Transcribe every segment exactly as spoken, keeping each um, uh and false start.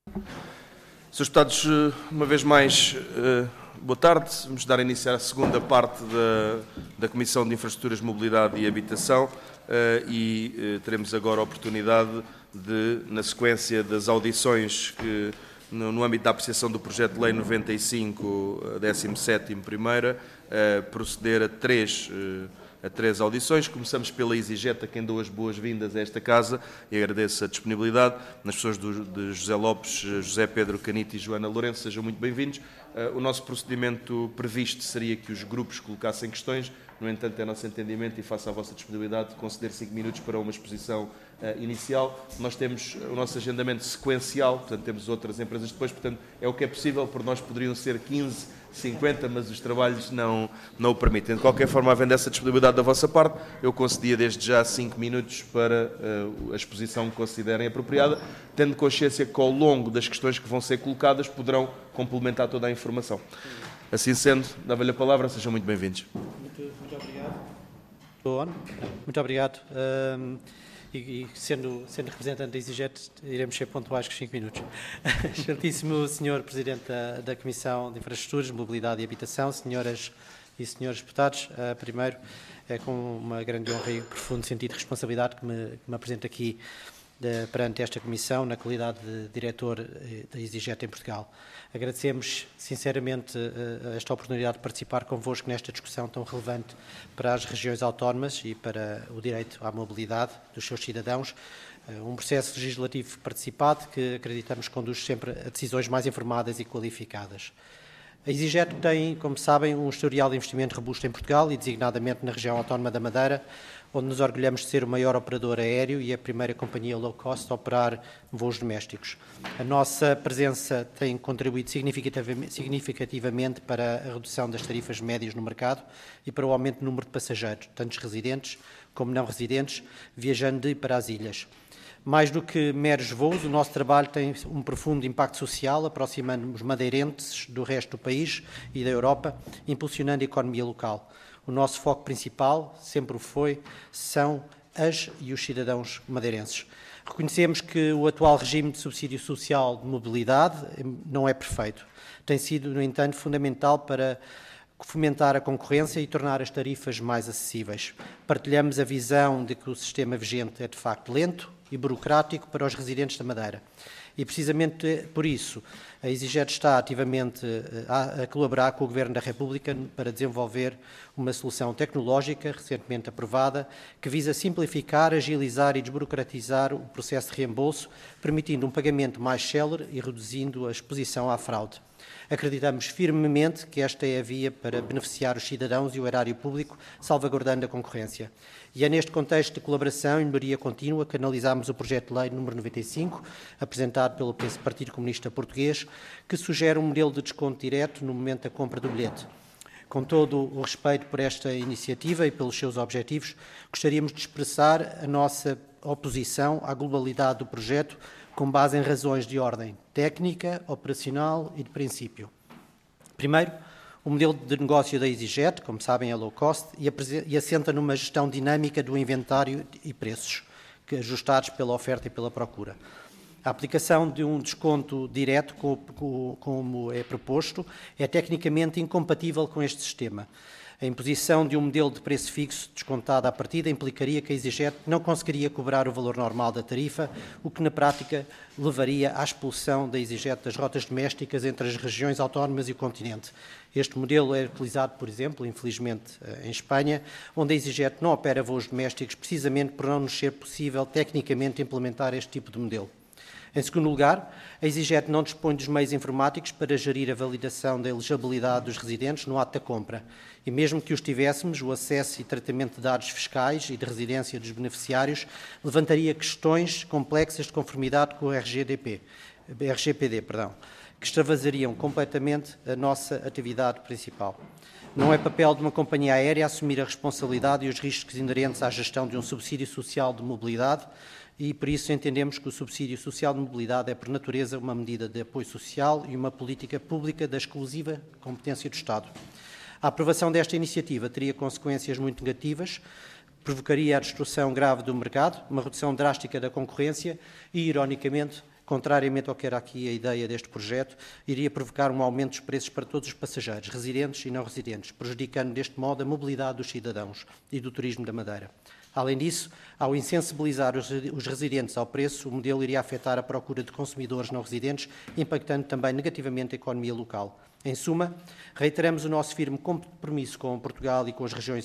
senhores Deputados, uma vez mais, boa tarde. Vamos dar a iniciar a segunda parte da, da Comissão de Infraestruturas, Mobilidade e Habitação e teremos agora a oportunidade de, na sequência das audições que, no, no âmbito da apreciação do projeto de lei noventa e cinco, décimo sétimo, primeira, proceder a três a três audições. Começamos pela EasyJet, a quem dou as boas-vindas a esta casa e agradeço a disponibilidade. Nas pessoas do, de José Lopes, José Pedro Canito e Joana Lourenço, sejam muito bem-vindos. Uh, o nosso procedimento previsto seria que os grupos colocassem questões. No entanto, é nosso entendimento e faço a vossa disponibilidade de conceder cinco minutos para uma exposição uh, inicial. Nós temos o nosso agendamento sequencial, portanto temos outras empresas depois, portanto é o que é possível, por nós poderiam ser quinze, cinquenta, mas os trabalhos não, não o permitem. De qualquer forma, havendo essa disponibilidade da vossa parte, eu concedia desde já cinco minutos para uh, a exposição que considerem apropriada, tendo consciência que ao longo das questões que vão ser colocadas poderão complementar toda a informação. Assim sendo, dava-lhe a palavra, sejam muito bem-vindos. Muito, muito obrigado. Muito obrigado. Um, e, e sendo, sendo representante da EasyJet, iremos ser pontuais com cinco minutos. Excelentíssimo senhor Presidente da, da Comissão de Infraestruturas, Mobilidade e Habitação, senhoras e senhores deputados, uh, primeiro, é com uma grande honra e profundo sentido de responsabilidade que me, que me apresento aqui de, perante esta Comissão, na qualidade de diretor da EasyJet em Portugal. Agradecemos sinceramente esta oportunidade de participar convosco nesta discussão tão relevante para as regiões autónomas e para o direito à mobilidade dos seus cidadãos. Um processo legislativo participado que acreditamos conduz sempre a decisões mais informadas e qualificadas. A EasyJet tem, como sabem, um historial de investimento robusto em Portugal e designadamente na região autónoma da Madeira, onde nos orgulhamos de ser o maior operador aéreo e a primeira companhia low cost a operar voos domésticos. A nossa presença tem contribuído significativamente para a redução das tarifas médias no mercado e para o aumento do número de passageiros, tanto residentes como não residentes, viajando de e para as ilhas. Mais do que meros voos, o nosso trabalho tem um profundo impacto social, aproximando os madeirenses do resto do país e da Europa, impulsionando a economia local. O nosso foco principal, sempre o foi, são as e os cidadãos madeirenses. Reconhecemos que o atual regime de subsídio social de mobilidade não é perfeito. Tem sido, no entanto, fundamental para fomentar a concorrência e tornar as tarifas mais acessíveis. Partilhamos a visão de que o sistema vigente é, de facto, lento e burocrático para os residentes da Madeira. E, precisamente por isso, a EasyJet está ativamente a, a colaborar com o Governo da República para desenvolver uma solução tecnológica, recentemente aprovada, que visa simplificar, agilizar e desburocratizar o processo de reembolso, permitindo um pagamento mais célere e reduzindo a exposição à fraude. Acreditamos firmemente que esta é a via para beneficiar os cidadãos e o erário público, salvaguardando a concorrência. E é neste contexto de colaboração e melhoria contínua que analisámos o projeto de lei número noventa e cinco, apresentado pelo Partido Comunista Português, que sugere um modelo de desconto direto no momento da compra do bilhete. Com todo o respeito por esta iniciativa e pelos seus objetivos, gostaríamos de expressar a nossa oposição à globalidade do projeto, com base em razões de ordem técnica, operacional e de princípio. Primeiro, o modelo de negócio da EasyJet, como sabem, é low cost e assenta numa gestão dinâmica do inventário e preços, que ajustados pela oferta e pela procura. A aplicação de um desconto direto, como é proposto, é tecnicamente incompatível com este sistema. A imposição de um modelo de preço fixo descontado à partida implicaria que a EasyJet não conseguiria cobrar o valor normal da tarifa, o que na prática levaria à expulsão da EasyJet das rotas domésticas entre as regiões autónomas e o continente. Este modelo é utilizado, por exemplo, infelizmente, em Espanha, onde a EasyJet não opera voos domésticos precisamente por não nos ser possível tecnicamente implementar este tipo de modelo. Em segundo lugar, a EasyJet não dispõe dos meios informáticos para gerir a validação da elegibilidade dos residentes no ato da compra. E mesmo que os tivéssemos, o acesso e tratamento de dados fiscais e de residência dos beneficiários levantaria questões complexas de conformidade com o R G P D, perdão, que extravasariam completamente a nossa atividade principal. Não é papel de uma companhia aérea assumir a responsabilidade e os riscos inerentes à gestão de um subsídio social de mobilidade, e por isso entendemos que o subsídio social de mobilidade é, por natureza, uma medida de apoio social e uma política pública da exclusiva competência do Estado. A aprovação desta iniciativa teria consequências muito negativas, provocaria a destruição grave do mercado, uma redução drástica da concorrência e, ironicamente, contrariamente ao que era aqui a ideia deste projeto, iria provocar um aumento dos preços para todos os passageiros, residentes e não residentes, prejudicando deste modo a mobilidade dos cidadãos e do turismo da Madeira. Além disso, ao insensibilizar os residentes ao preço, o modelo iria afetar a procura de consumidores não residentes, impactando também negativamente a economia local. Em suma, reiteramos o nosso firme compromisso com Portugal e com as regiões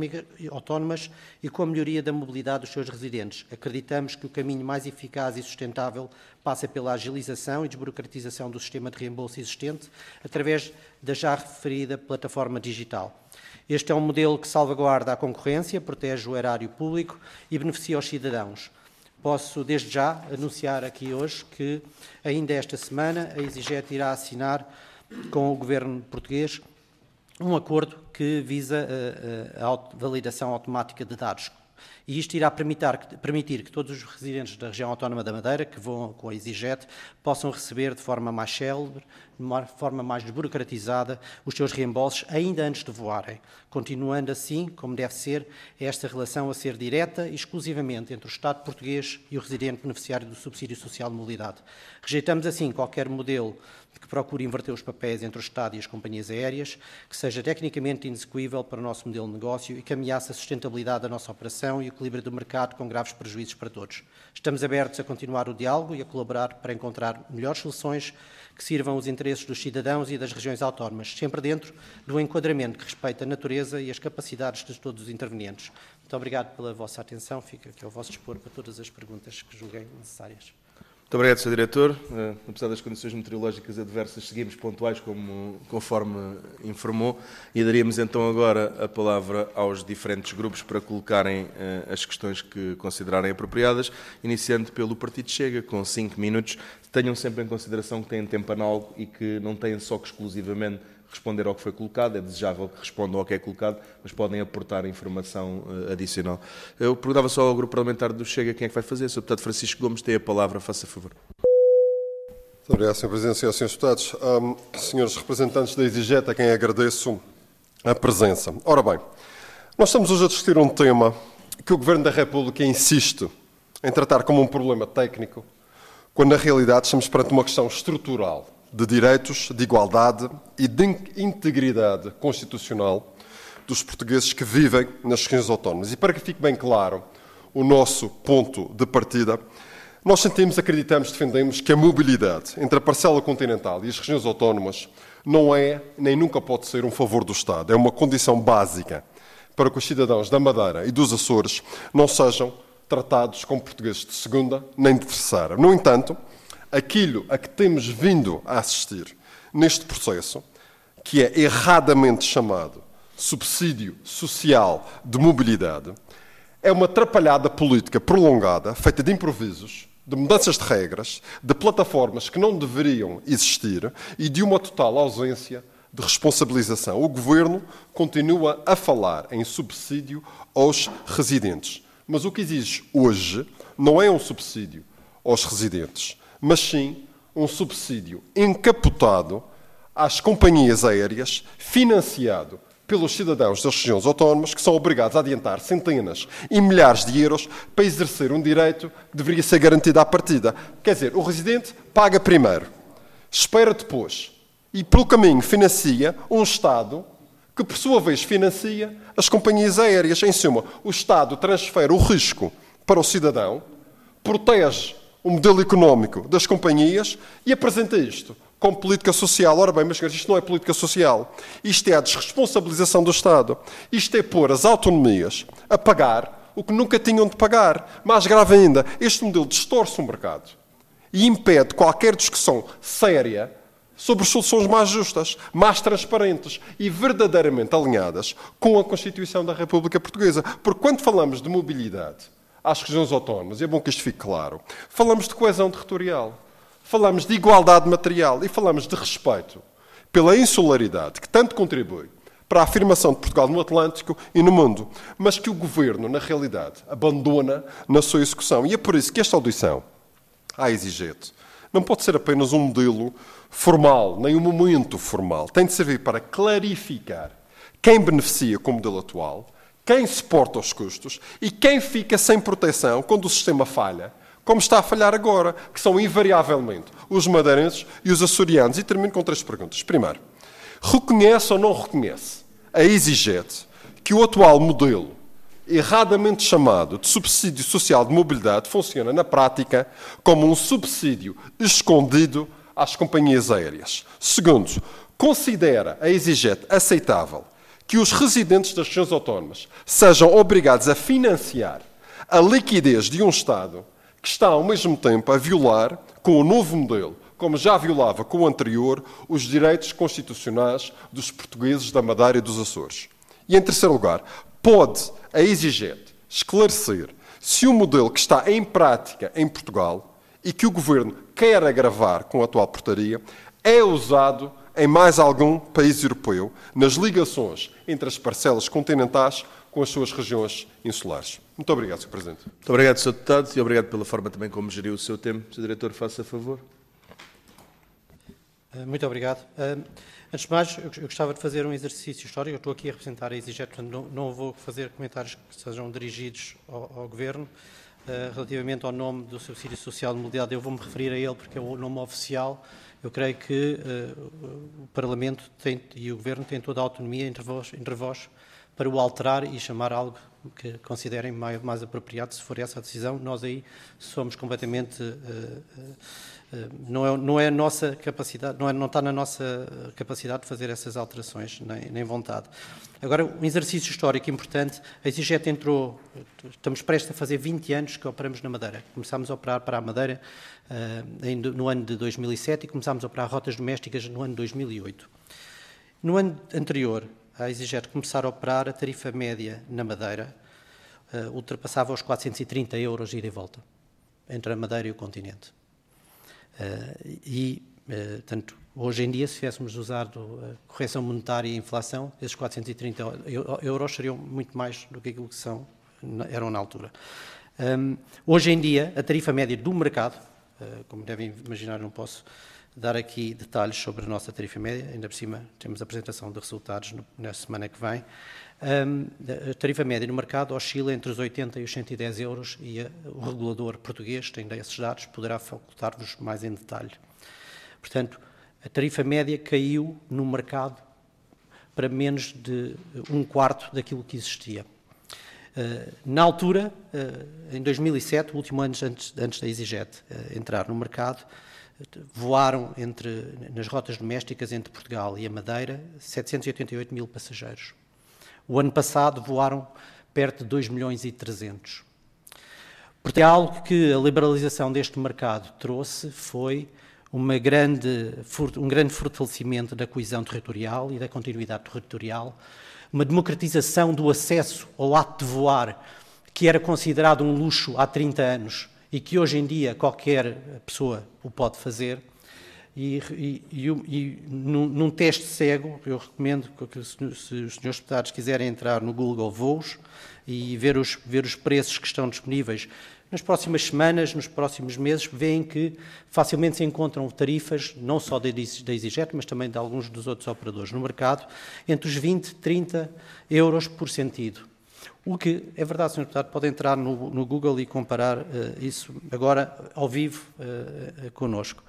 autónomas e com a melhoria da mobilidade dos seus residentes. Acreditamos que o caminho mais eficaz e sustentável passa pela agilização e desburocratização do sistema de reembolso existente, através da já referida plataforma digital. Este é um modelo que salvaguarda a concorrência, protege o erário público e beneficia os cidadãos. Posso, desde já, anunciar aqui hoje que, ainda esta semana, a EasyJet irá assinar com o Governo português um acordo que visa a, a, a validação automática de dados. E isto irá permitir, permitir que todos os residentes da região autónoma da Madeira que vão com a EasyJet possam receber de forma mais célebre, de uma forma mais desburocratizada, os seus reembolsos ainda antes de voarem, continuando assim, como deve ser, esta relação a ser direta e exclusivamente entre o Estado português e o residente beneficiário do subsídio social de mobilidade. Rejeitamos assim qualquer modelo que procure inverter os papéis entre o Estado e as companhias aéreas, que seja tecnicamente inexecuível para o nosso modelo de negócio e que ameace a sustentabilidade da nossa operação e o equilíbrio do mercado com graves prejuízos para todos. Estamos abertos a continuar o diálogo e a colaborar para encontrar melhores soluções que sirvam os interesses dos cidadãos e das regiões autónomas, sempre dentro do enquadramento que respeita a natureza e as capacidades de todos os intervenientes. Muito obrigado pela vossa atenção. Fico aqui ao vosso dispor para todas as perguntas que julguem necessárias. Muito obrigado, senhor Diretor. Uh, apesar das condições meteorológicas adversas, seguimos pontuais, como, conforme informou, e daríamos então agora a palavra aos diferentes grupos para colocarem uh, as questões que considerarem apropriadas, iniciando pelo Partido Chega, com cinco minutos. Tenham sempre em consideração que têm tempo análogo e que não têm só que exclusivamente responder ao que foi colocado, é desejável que respondam ao que é colocado, mas podem aportar informação uh, adicional. Eu perguntava só ao Grupo Parlamentar do Chega quem é que vai fazer. senhor Deputado Francisco Gomes tem a palavra, faça favor. Muito obrigado, senhor Presidente, senhores Deputados. Um, senhores representantes da EasyJet, a quem agradeço a presença. Ora bem, nós estamos hoje a discutir um tema que o Governo da República insiste em tratar como um problema técnico, quando na realidade estamos perante uma questão estrutural de direitos, de igualdade e de integridade constitucional dos portugueses que vivem nas regiões autónomas. E para que fique bem claro o nosso ponto de partida, nós sentimos, acreditamos, defendemos que a mobilidade entre a parcela continental e as regiões autónomas não é, nem nunca pode ser, um favor do Estado. É uma condição básica para que os cidadãos da Madeira e dos Açores não sejam tratados como portugueses de segunda nem de terceira. No entanto, aquilo a que temos vindo a assistir neste processo, que é erradamente chamado subsídio social de mobilidade, é uma atrapalhada política prolongada, feita de improvisos, de mudanças de regras, de plataformas que não deveriam existir e de uma total ausência de responsabilização. O Governo continua a falar em subsídio aos residentes. Mas o que exige hoje não é um subsídio aos residentes, mas sim um subsídio encapotado às companhias aéreas, financiado pelos cidadãos das regiões autónomas, que são obrigados a adiantar centenas e milhares de euros para exercer um direito que deveria ser garantido à partida. Quer dizer, o residente paga primeiro, espera depois e, pelo caminho, financia um Estado que, por sua vez, financia as companhias aéreas. Em suma, o Estado transfere o risco para o cidadão, protege o modelo económico das companhias e apresenta isto como política social. Ora bem, meus senhores, isto não é política social. Isto é a desresponsabilização do Estado. Isto é pôr as autonomias a pagar o que nunca tinham de pagar. Mais grave ainda, este modelo distorce o mercado e impede qualquer discussão séria sobre soluções mais justas, mais transparentes e verdadeiramente alinhadas com a Constituição da República Portuguesa. Porque quando falamos de mobilidade às regiões autónomas, e é bom que isto fique claro, falamos de coesão territorial, falamos de igualdade material e falamos de respeito pela insularidade que tanto contribui para a afirmação de Portugal no Atlântico e no mundo, mas que o Governo, na realidade, abandona na sua execução. E é por isso que esta audição à EasyJet não pode ser apenas um modelo formal, nem um momento formal. Tem de servir para clarificar quem beneficia com o modelo atual, quem suporta os custos e quem fica sem proteção quando o sistema falha, como está a falhar agora, que são invariavelmente os madeirenses e os açorianos. E termino com três perguntas. Primeiro, reconhece ou não reconhece a EasyJet que o atual modelo, erradamente chamado de subsídio social de mobilidade, funciona na prática como um subsídio escondido às companhias aéreas? Segundo, considera a EasyJet aceitável que os residentes das regiões autónomas sejam obrigados a financiar a liquidez de um Estado que está, ao mesmo tempo, a violar, com o novo modelo, como já violava com o anterior, os direitos constitucionais dos portugueses da Madeira e dos Açores? E, em terceiro lugar, pode a EasyJet esclarecer se o modelo que está em prática em Portugal e que o Governo quer agravar com a atual portaria é usado em mais algum país europeu nas ligações entre as parcelas continentais com as suas regiões insulares? Muito obrigado, senhor Presidente. Muito obrigado, senhor Deputado, e obrigado pela forma também como geriu o seu tempo. senhor Diretor, faça favor. Muito obrigado. Antes de mais, eu gostava de fazer um exercício histórico. Eu estou aqui a representar a EasyJet, portanto não, não vou fazer comentários que sejam dirigidos ao, ao Governo. Uh, relativamente ao nome do subsídio social de mobilidade, eu vou-me referir a ele porque é o nome oficial. Eu creio que uh, o Parlamento tem, e o Governo têm toda a autonomia entre vós, entre vós para o alterar e chamar algo que considerem mais, mais apropriado, se for essa a decisão. Nós aí somos completamente... Uh, uh, uh, não, é, não é a nossa capacidade, não, é, não está na nossa capacidade de fazer essas alterações, nem, nem vontade. Agora, um exercício histórico importante. A EasyJet entrou, estamos prestes a fazer vinte anos que operamos na Madeira. Começámos a operar para a Madeira uh, no ano de dois mil e sete e começámos a operar rotas domésticas no ano de dois mil e oito. No ano anterior, a EasyJet começar a operar, a tarifa média na Madeira uh, ultrapassava os quatrocentos e trinta euros ida e volta, entre a Madeira e o continente. Uh, e, uh, tanto, hoje em dia, se tivéssemos usado a correção monetária e a inflação, esses quatrocentos e trinta euros seriam muito mais do que aquilo que são, eram na altura. Um, hoje em dia, a tarifa média do mercado, uh, como devem imaginar, não posso dar aqui detalhes sobre a nossa tarifa média, ainda por cima temos a apresentação de resultados no, na semana que vem. Um, a tarifa média no mercado oscila entre os oitenta e os cento e dez euros e a, o regulador português, tem esses dados, poderá facultar-vos mais em detalhe. Portanto, a tarifa média caiu no mercado para menos de um quarto daquilo que existia. Uh, na altura, uh, em dois mil e sete, o último ano antes, antes da EasyJet uh, entrar no mercado, voaram entre, nas rotas domésticas entre Portugal e a Madeira setecentos e oitenta e oito mil passageiros. O ano passado voaram perto de dois milhões e trezentos. Portanto, algo que a liberalização deste mercado trouxe foi uma grande, um grande fortalecimento da coesão territorial e da continuidade territorial, uma democratização do acesso ao ato de voar, que era considerado um luxo há trinta anos, e que hoje em dia qualquer pessoa o pode fazer, e, e, e, e num, num teste cego, eu recomendo que se, se os senhores deputados quiserem entrar no Google Voos e ver os, ver os preços que estão disponíveis nas próximas semanas, nos próximos meses, veem que facilmente se encontram tarifas, não só da EasyJet, mas também de alguns dos outros operadores no mercado, entre os vinte e trinta euros por sentido. O que é verdade, senhor Deputado, pode entrar no, no Google e comparar uh, isso agora ao vivo uh, uh, connosco.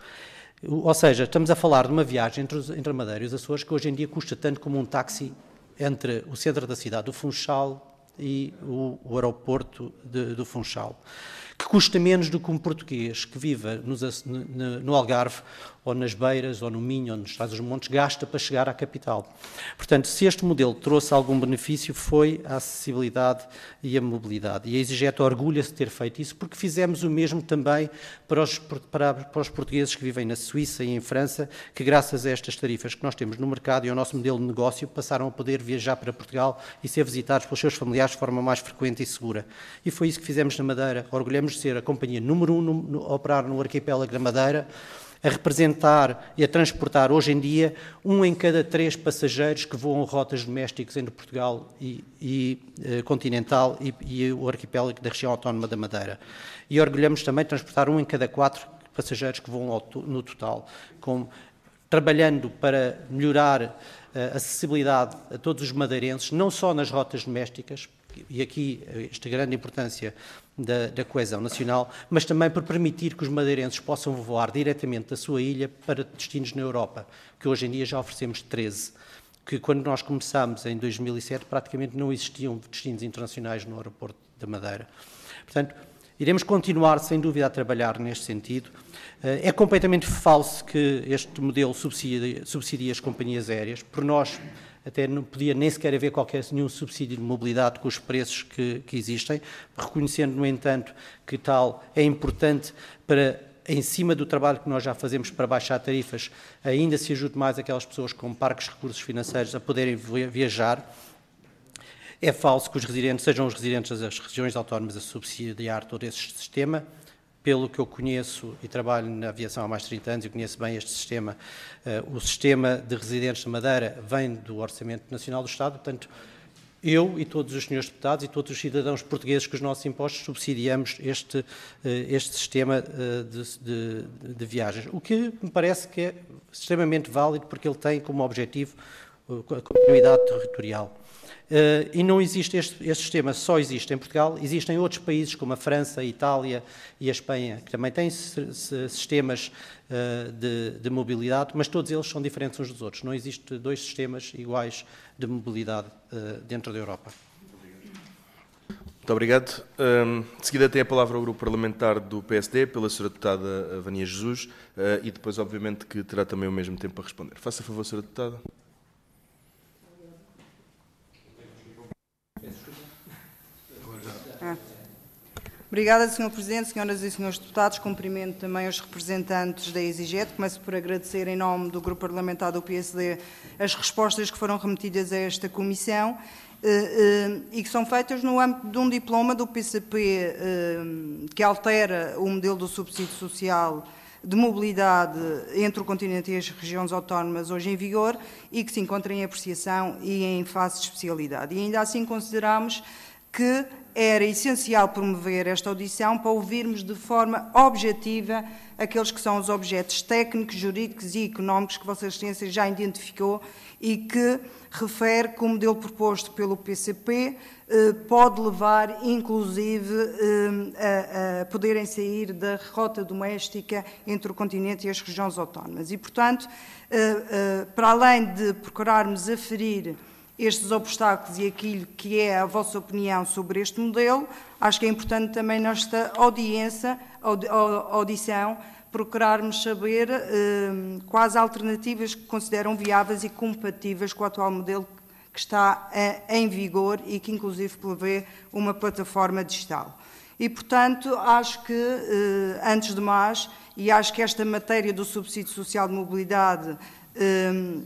Ou seja, estamos a falar de uma viagem entre, os, entre a Madeira e os Açores que hoje em dia custa tanto como um táxi entre o centro da cidade, do Funchal, e o, o aeroporto de, do Funchal, que custa menos do que um português que viva nos, no, no Algarve, ou nas Beiras, ou no Minho, ou nos Trás-os-Montes, gasta para chegar à capital. Portanto, se este modelo trouxe algum benefício, foi a acessibilidade e a mobilidade. E a EasyJet orgulha-se de ter feito isso, porque fizemos o mesmo também para os, para, para os portugueses que vivem na Suíça e em França, que graças a estas tarifas que nós temos no mercado e ao nosso modelo de negócio, passaram a poder viajar para Portugal e ser visitados pelos seus familiares de forma mais frequente e segura. E foi isso que fizemos na Madeira. Orgulhamos de ser a companhia número um no, no, a operar no arquipélago da Madeira, a representar e a transportar hoje em dia um em cada três passageiros que voam rotas domésticas entre Portugal e, e uh, continental e, e o arquipélago da região autónoma da Madeira. E orgulhamos também de transportar um em cada quatro passageiros que voam ao, no total, com, trabalhando para melhorar uh, a acessibilidade a todos os madeirenses, não só nas rotas domésticas, e aqui esta grande importância da, da coesão nacional, mas também por permitir que os madeirenses possam voar diretamente da sua ilha para destinos na Europa, que hoje em dia já oferecemos treze, que quando nós começámos em dois mil e sete praticamente não existiam destinos internacionais no aeroporto da Madeira. Portanto, iremos continuar, sem dúvida, a trabalhar neste sentido. É completamente falso que este modelo subsidia, subsidia as companhias aéreas. Por nós, até não podia nem sequer haver qualquer nenhum subsídio de mobilidade com os preços que, que existem, reconhecendo, no entanto, que tal é importante para, em cima do trabalho que nós já fazemos para baixar tarifas, ainda se ajude mais aquelas pessoas com parcos recursos financeiros a poderem viajar. É falso que os residentes sejam os residentes das regiões autónomas a subsidiar todo esse sistema. Pelo que eu conheço e trabalho na aviação há mais de trinta anos e conheço bem este sistema, uh, o sistema de residentes de Madeira vem do Orçamento Nacional do Estado, portanto, eu e todos os senhores deputados e todos os cidadãos portugueses com os nossos impostos subsidiamos este, uh, este sistema uh, de, de, de viagens, o que me parece que é extremamente válido porque ele tem como objetivo uh, a continuidade territorial. Uh, e não existe este, este sistema, só existe em Portugal, existem outros países como a França, a Itália e a Espanha, que também têm sistemas uh, de, de mobilidade, mas todos eles são diferentes uns dos outros. Não existem dois sistemas iguais de mobilidade uh, dentro da Europa. Muito obrigado. Um, de seguida tem a palavra o grupo parlamentar do P S D, pela senhora deputada Vânia Jesus, uh, e depois, obviamente, que terá também o mesmo tempo para responder. Faça favor, senhora deputada. Ah. Obrigada, senhor Presidente, senhoras e senhores deputados. Cumprimento também os representantes da EasyJet. Começo por agradecer, em nome do Grupo Parlamentar do P S D, as respostas que foram remetidas a esta Comissão e que são feitas no âmbito de um diploma do P C P que altera o modelo do subsídio social de mobilidade entre o continente e as regiões autónomas hoje em vigor e que se encontra em apreciação e em fase de especialidade. E ainda assim consideramos que era essencial promover esta audição para ouvirmos de forma objetiva aqueles que são os objetos técnicos, jurídicos e económicos que Vossa Excelência já identificou e que refere que o modelo proposto pelo P C P eh, pode levar, inclusive, eh, a, a poderem sair da rota doméstica entre o continente e as regiões autónomas. E, portanto, eh, eh, para além de procurarmos aferir estes obstáculos e aquilo que é a vossa opinião sobre este modelo, acho que é importante também nesta audiência, audição, procurarmos saber eh, quais alternativas que consideram viáveis e compatíveis com o atual modelo que está eh, em vigor e que inclusive prevê uma plataforma digital. E, portanto, acho que, eh, antes de mais, e acho que esta matéria do subsídio social de mobilidade eh,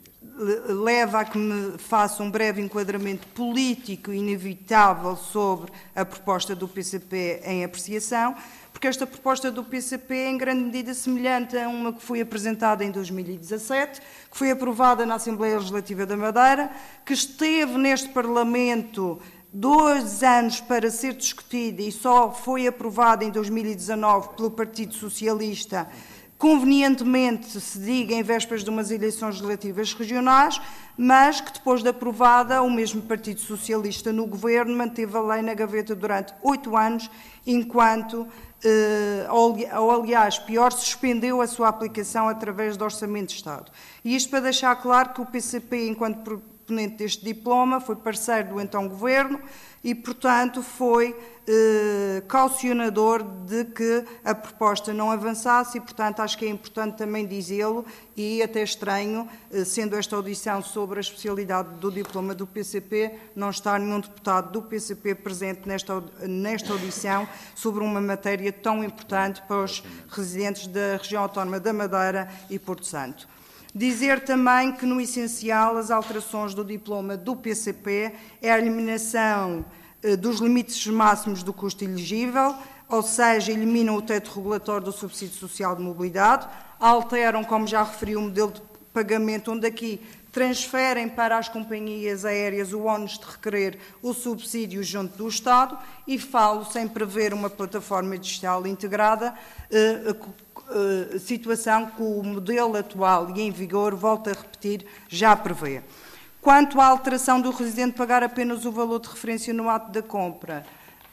leva a que me faça um breve enquadramento político inevitável sobre a proposta do P C P em apreciação, porque esta proposta do P C P é em grande medida semelhante a uma que foi apresentada em dois mil e dezassete, que foi aprovada na Assembleia Legislativa da Madeira, que esteve neste Parlamento dois anos para ser discutida e só foi aprovada em dois mil e dezanove pelo Partido Socialista, convenientemente, se diga, em vésperas de umas eleições legislativas regionais, mas que depois de aprovada, o mesmo Partido Socialista no governo manteve a lei na gaveta durante oito anos, enquanto, eh, ou aliás, pior, suspendeu a sua aplicação através do Orçamento de Estado. E isto para deixar claro que o P C P, enquanto proponente deste diploma, foi parceiro do então governo e, portanto, foi eh, caucionador de que a proposta não avançasse e, portanto, acho que é importante também dizê-lo e até estranho, eh, sendo esta audição sobre a especialidade do diploma do P C P, não estar nenhum deputado do P C P presente nesta, nesta audição sobre uma matéria tão importante para os residentes da região autónoma da Madeira e Porto Santo. Dizer também que, no essencial, as alterações do diploma do P C P é a eliminação eh, dos limites máximos do custo elegível, ou seja, eliminam o teto regulatório do subsídio social de mobilidade, alteram, como já referi, o modelo de pagamento, onde aqui transferem para as companhias aéreas o ónus de requerer o subsídio junto do Estado e falo sem prever uma plataforma digital integrada, eh, Uh, situação que o modelo atual e em vigor, volto a repetir, já prevê. Quanto à alteração do residente pagar apenas o valor de referência no ato da compra,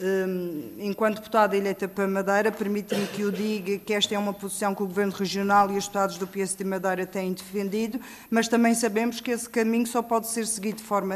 Enquanto deputada eleita para Madeira, permita-me que eu diga que esta é uma posição que o Governo Regional e os deputados do P S D Madeira têm defendido, mas também sabemos que esse caminho só pode ser seguido de forma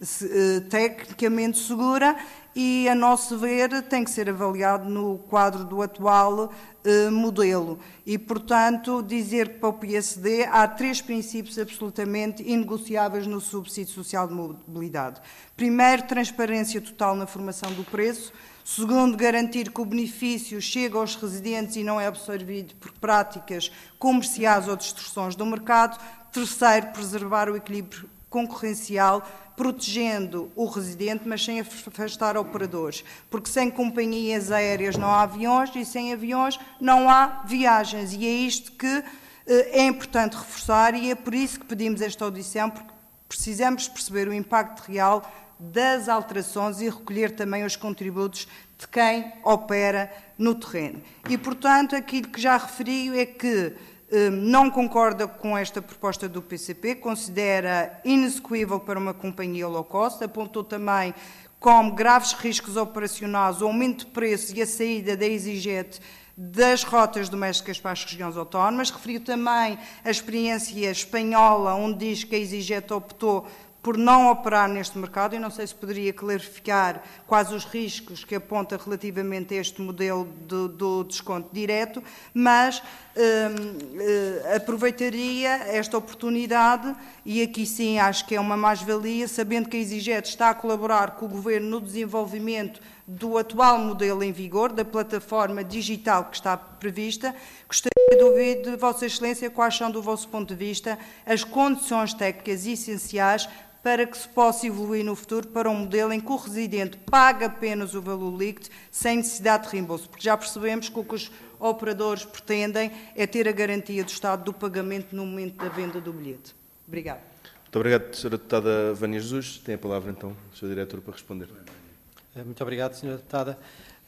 tecnicamente segura e, a nosso ver, tem que ser avaliado no quadro do atual eh, modelo. E, portanto, dizer que para o P S D há três princípios absolutamente inegociáveis no subsídio social de mobilidade. Primeiro, transparência total na formação do preço. Segundo, garantir que o benefício chega aos residentes e não é absorvido por práticas comerciais ou distorções do mercado. Terceiro, preservar o equilíbrio concorrencial, protegendo o residente, mas sem afastar operadores, porque sem companhias aéreas não há aviões e sem aviões não há viagens, e é isto que eh, é importante reforçar, e é por isso que pedimos esta audição, porque precisamos perceber o impacto real das alterações e recolher também os contributos de quem opera no terreno. E, portanto, aquilo que já referi é que não concorda com esta proposta do P C P, considera inexecuível para uma companhia low cost, apontou também como graves riscos operacionais o aumento de preço e a saída da EasyJet das rotas domésticas para as regiões autónomas. Referiu também a experiência espanhola, onde diz que a EasyJet optou por não operar neste mercado. Eu não sei se poderia clarificar quais os riscos que aponta relativamente a este modelo do, do desconto direto, mas hum, hum, aproveitaria esta oportunidade, e aqui sim acho que é uma mais-valia, sabendo que a EasyJet está a colaborar com o Governo no desenvolvimento do atual modelo em vigor, da plataforma digital que está prevista. Gostaria de ouvir de Vossa Excelência quais são, do vosso ponto de vista, as condições técnicas essenciais para que se possa evoluir no futuro para um modelo em que o residente paga apenas o valor líquido sem necessidade de reembolso, porque já percebemos que o que os operadores pretendem é ter a garantia do Estado do pagamento no momento da venda do bilhete. Obrigado. Muito obrigado, senhora Deputada Vânia Jesus. Tem a palavra, então, o senhor Diretor, para responder. Muito obrigado, senhora Deputada.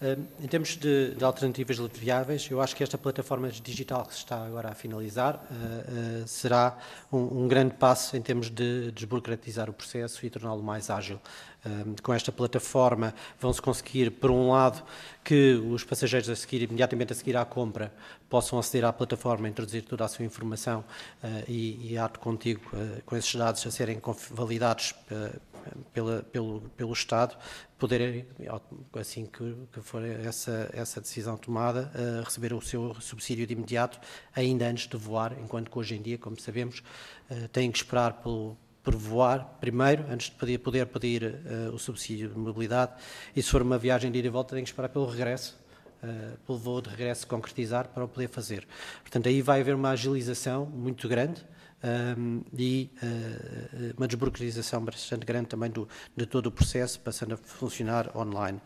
Em termos de, de alternativas viáveis, eu acho que esta plataforma digital que se está agora a finalizar uh, uh, será um, um grande passo em termos de desburocratizar o processo e torná-lo mais ágil. Uh, com esta plataforma vão-se conseguir, por um lado, que os passageiros a seguir, imediatamente a seguir à compra, possam aceder à plataforma, introduzir toda a sua informação uh, e, e ato contigo uh, com esses dados a serem validados uh, pela, pelo, pelo Estado, poderem, assim que, que for essa, essa decisão tomada, uh, receber o seu subsídio de imediato, ainda antes de voar, enquanto que hoje em dia, como sabemos, uh, têm que esperar pelo, por voar primeiro, antes de poder, poder pedir uh, o subsídio de mobilidade, e se for uma viagem de ida e volta, têm que esperar pelo regresso, uh, pelo voo de regresso se concretizar para o poder fazer. Portanto, aí vai haver uma agilização muito grande, Um, e uh, uma desburocratização bastante grande também do, de todo o processo, passando a funcionar online.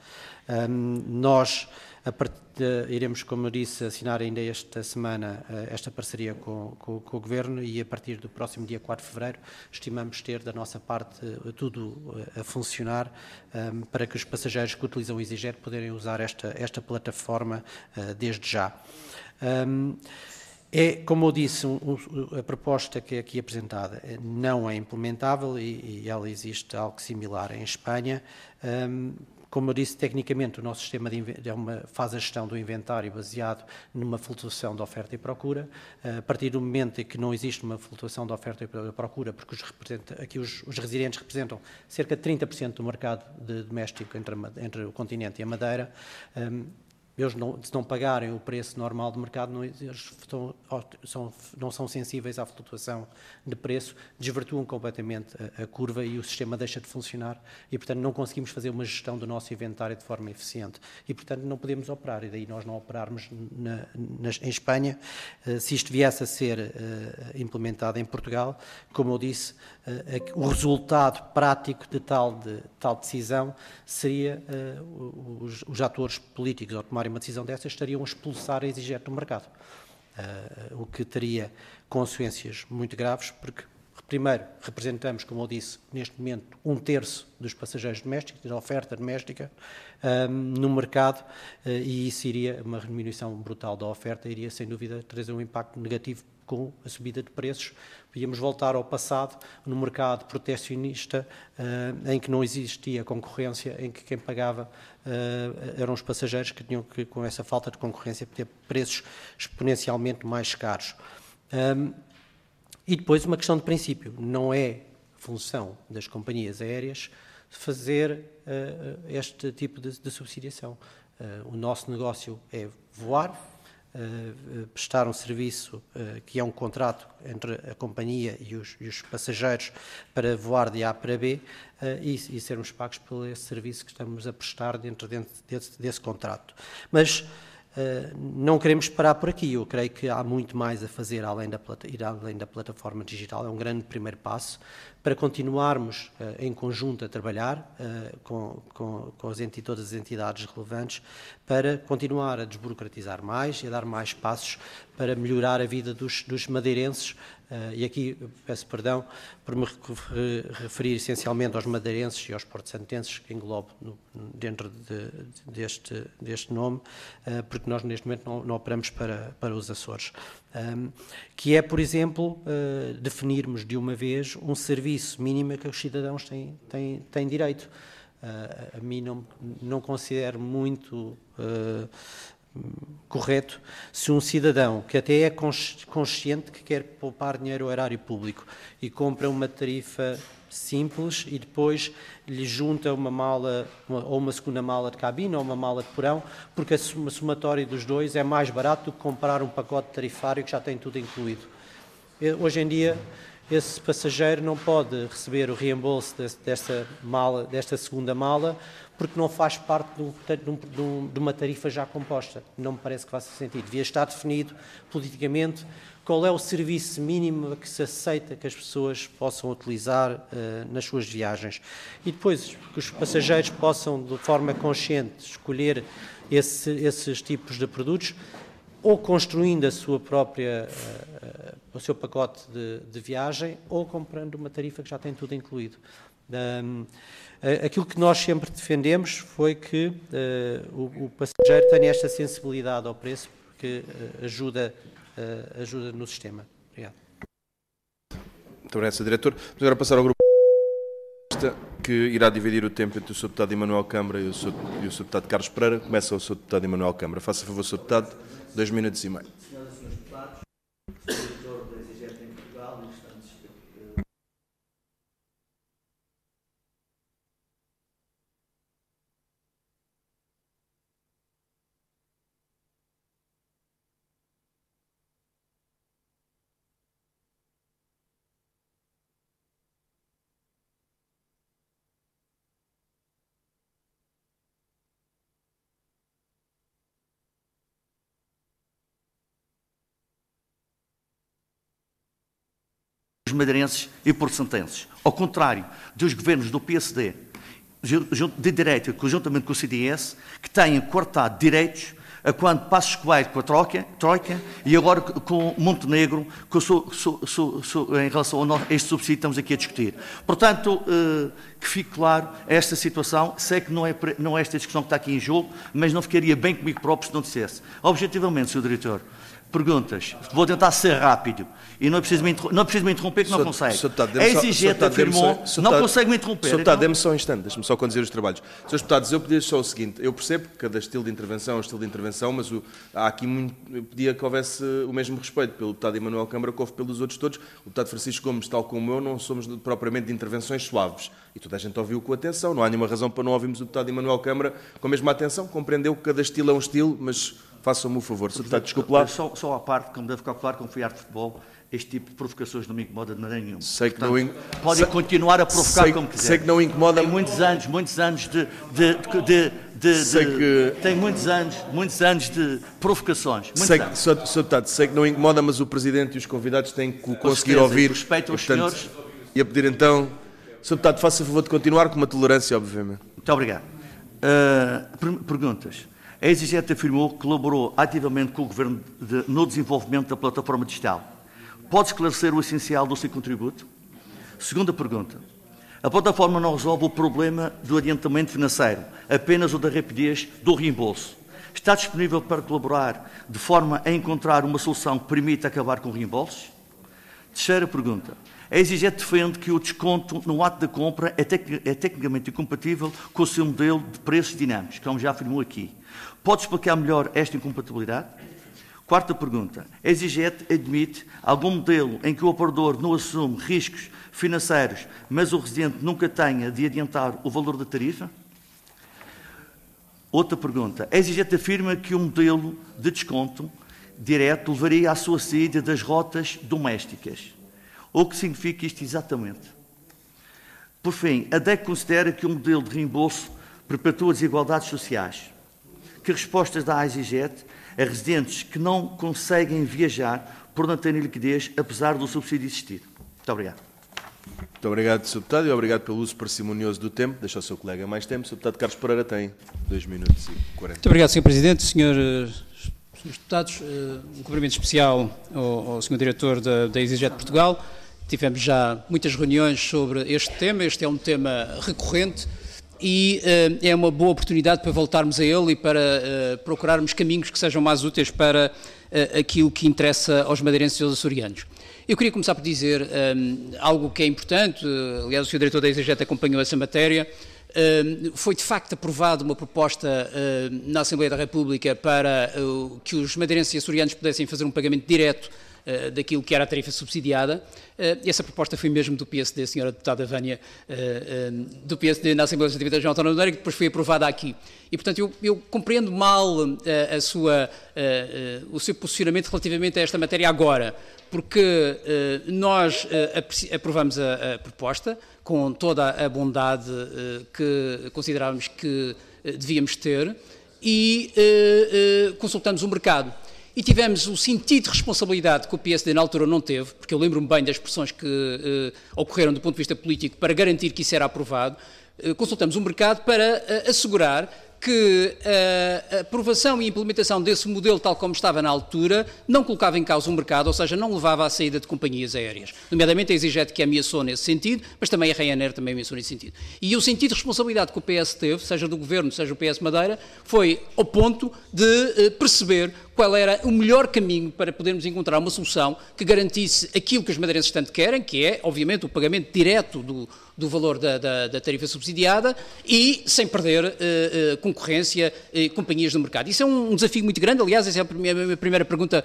Um, nós a part... iremos, como eu disse, assinar ainda esta semana uh, esta parceria com, com, com o Governo, e a partir do próximo dia quatro de fevereiro estimamos ter da nossa parte uh, tudo uh, a funcionar um, para que os passageiros que utilizam o EasyJet poderem usar esta, esta plataforma uh, desde já. Um, É, como eu disse, um, um, a proposta que é aqui apresentada não é implementável, e, e ela existe algo similar em Espanha. Um, como eu disse, tecnicamente o nosso sistema de, é uma, faz a gestão do inventário baseado numa flutuação de oferta e procura. Uh, a partir do momento em que não existe uma flutuação de oferta e procura, porque os, aqui os, os residentes representam cerca de trinta por cento do mercado de doméstico entre, a, entre o continente e a Madeira, um, eles não, se não pagarem o preço normal do mercado, não, eles estão, são, não são sensíveis à flutuação de preço, desvirtuam completamente a, a curva e o sistema deixa de funcionar, e, portanto, não conseguimos fazer uma gestão do nosso inventário de forma eficiente e, portanto, não podemos operar, e daí nós não operarmos na, na, em Espanha. Uh, se isto viesse a ser uh, implementado em Portugal, como eu disse, uh, uh, o resultado prático de tal, de, tal decisão seria uh, os, os atores políticos, ao tomarem uma decisão dessa, estariam a expulsar a EasyJet do mercado, uh, o que teria consequências muito graves, porque, primeiro, representamos, como eu disse, neste momento, um terço dos passageiros domésticos, da oferta doméstica, um, no mercado, uh, e isso iria, uma diminuição brutal da oferta, iria, sem dúvida, trazer um impacto negativo com a subida de preços, podíamos voltar ao passado, no mercado protecionista, uh, em que não existia concorrência, em que quem pagava uh, eram os passageiros que tinham que, com essa falta de concorrência, ter preços exponencialmente mais caros. Um, e depois uma questão de princípio, não é função das companhias aéreas fazer uh, este tipo de, de subsidiação. Uh, o nosso negócio é voar, Uh, prestar um serviço uh, que é um contrato entre a companhia e os, e os passageiros para voar de A para B uh, e, e sermos pagos por esse serviço que estamos a prestar dentro, dentro desse, desse contrato. Mas uh, não queremos parar por aqui. Eu creio que há muito mais a fazer além da, ir além da plataforma digital. É um grande primeiro passo para continuarmos uh, em conjunto a trabalhar uh, com, com, com as enti- todas as entidades relevantes para continuar a desburocratizar mais e a dar mais passos para melhorar a vida dos, dos madeirenses. Uh, e aqui peço perdão por me referir essencialmente aos madeirenses e aos porto-santenses, que englobo no, dentro de, deste, deste nome, uh, porque nós neste momento não, não operamos para, para os Açores. Um, que é, por exemplo, uh, definirmos de uma vez um serviço mínimo que os cidadãos têm, têm, têm direito. Uh, a mim não, não considero muito uh, correto se um cidadão que até é consciente que quer poupar dinheiro ao erário público e compra uma tarifa simples e depois lhe junta uma mala, uma, ou uma segunda mala de cabine ou uma mala de porão, porque a somatória dos dois é mais barato do que comprar um pacote tarifário que já tem tudo incluído. Hoje em dia, esse passageiro não pode receber o reembolso desta, mala, desta segunda mala porque não faz parte de, de, de uma tarifa já composta. Não me parece que faça sentido. Devia estar definido politicamente qual é o serviço mínimo que se aceita que as pessoas possam utilizar uh, nas suas viagens. E depois que os passageiros possam, de forma consciente, escolher esse, esses tipos de produtos, ou construindo a sua própria, uh, o seu pacote de, de viagem, ou comprando uma tarifa que já tem tudo incluído. Um, aquilo que nós sempre defendemos foi que uh, o, o passageiro tenha esta sensibilidade ao preço, porque uh, ajuda, uh, ajuda no sistema. Obrigado. Muito obrigado, senhor Diretor. Vamos agora passar ao grupo que irá dividir o tempo entre o senhor Deputado Emanuel Câmara e o senhor Deputado Carlos Pereira. Começa o senhor Deputado Emanuel Câmara. Faça favor, senhor Deputado, dois minutos e meio. Senhoras e senhores deputados, sou editor da EasyJet em Portugal e restantes. Madeirenses e porto-santenses. Ao contrário dos governos do P S D, de direita, conjuntamente com o C D S, que têm cortado direitos a quando Passos Coelho com a troika, troika e agora com Montenegro, com o su, su, su, su, em relação a este subsídio que estamos aqui a discutir. Portanto, eh, que fique claro esta situação. Sei que não é, não é esta discussão que está aqui em jogo, mas não ficaria bem comigo próprio se não dissesse. Objetivamente, senhor Diretor, perguntas. Vou tentar ser rápido. E não é preciso me, não é preciso me interromper, que não consegue. A EasyJet afirmou, não consegue me interromper. Senhor Deputado, dê-me só um instante, deixe-me só conduzir os trabalhos. Senhores Deputados, eu pedia só o seguinte, eu percebo que cada estilo de intervenção é um estilo de intervenção, mas o, há aqui muito, eu pedia que houvesse o mesmo respeito pelo Deputado Emanuel Câmara que houve pelos outros todos. O Deputado Francisco Gomes, tal como eu, não somos propriamente de intervenções suaves. E toda a gente ouviu com atenção, não há nenhuma razão para não ouvirmos o Deputado Emanuel Câmara com a mesma atenção, compreendeu que cada estilo é um estilo, mas façam-me o favor. Senhor Deputado, desculpe lá. Só, só à parte, como deve ficar claro, como fui arte de futebol, este tipo de provocações não me incomoda de maneira nenhuma. Sei que Portanto, não in... podem sei... continuar a provocar sei, como quiser. Sei que não incomoda... Tem muitos anos, muitos anos de... de, de, de sei de, que... Tem muitos anos, muitos anos de provocações. Muitos sei anos. que, Senhor Deputado, sei que não incomoda, mas o Presidente e os convidados têm que Com conseguir certeza, ouvir. Respeito aos portanto, senhores. E a pedir então... Senhor Deputado, faça favor de continuar com uma tolerância, obviamente. Muito obrigado. Uh, perguntas. A EasyJet afirmou que colaborou ativamente com o Governo de, no desenvolvimento da plataforma digital. Pode esclarecer o essencial do seu contributo? Segunda pergunta. A plataforma não resolve o problema do adiantamento financeiro, apenas o da rapidez do reembolso. está disponível para colaborar de forma a encontrar uma solução que permita acabar com reembolsos? Terceira pergunta. A EasyJet defende que o desconto no ato da compra é, tec é tecnicamente incompatível com o seu modelo de preços dinâmicos, como já afirmou aqui. Pode explicar melhor esta incompatibilidade? Quarta pergunta. A EasyJet admite algum modelo em que o operador não assume riscos financeiros, mas o residente nunca tenha de adiantar o valor da tarifa? Outra pergunta. A EasyJet afirma que o modelo de desconto direto levaria à sua saída das rotas domésticas. O que significa isto exatamente? Por fim, a D E C considera que o modelo de reembolso perpetua desigualdades sociais. Que respostas dá a EasyJet a residentes que não conseguem viajar por não terem liquidez, apesar do subsídio existir? Muito obrigado. Muito obrigado, senhor Deputado, e obrigado pelo uso parcimonioso do tempo. Deixa o seu colega mais tempo. senhor Deputado Carlos Pereira tem dois minutos e quarenta. Muito obrigado, senhor Presidente. Senhores Deputados, um cumprimento especial ao, ao senhor Diretor da, da EasyJet Portugal. Tivemos já muitas reuniões sobre este tema. Este é um tema recorrente e uh, é uma boa oportunidade para voltarmos a ele e para uh, procurarmos caminhos que sejam mais úteis para uh, aquilo que interessa aos madeirenses e aos açorianos. Eu queria começar por dizer um, algo que é importante. Uh, aliás, o senhor Diretor da EasyJet acompanhou essa matéria. Uh, foi de facto aprovada uma proposta uh, na Assembleia da República para uh, que os madeirenses e açorianos pudessem fazer um pagamento direto uh, daquilo que era a tarifa subsidiada. Uh, essa proposta foi mesmo do P S D, a senhora deputada Vânia, uh, uh, do P S D na Assembleia Legislativa da Região Autónoma de Madeira, que depois foi aprovada aqui. E, portanto, eu, eu compreendo mal uh, a sua, uh, uh, o seu posicionamento relativamente a esta matéria agora, porque uh, nós uh, aprovamos a, a proposta com toda a bondade uh, que considerávamos que uh, devíamos ter e uh, uh, consultamos o mercado. E tivemos o sentido de responsabilidade que o P S D na altura não teve, porque eu lembro-me bem das expressões que uh, ocorreram do ponto de vista político para garantir que isso era aprovado. Uh, consultamos o mercado para uh, assegurar que a aprovação e implementação desse modelo, tal como estava na altura, não colocava em causa o mercado, ou seja, não levava à saída de companhias aéreas. Nomeadamente a EasyJet, que ameaçou nesse sentido, mas também a Ryanair também ameaçou nesse sentido. E o sentido de responsabilidade que o P S teve, seja do Governo, seja o P S Madeira, foi ao ponto de perceber qual era o melhor caminho para podermos encontrar uma solução que garantisse aquilo que os madeirenses tanto querem, que é, obviamente, o pagamento direto do, do valor da, da, da tarifa subsidiada e sem perder uh, uh, concorrência e uh, companhias no mercado. Isso é um, um desafio muito grande. Aliás, essa é a primeira, a minha primeira pergunta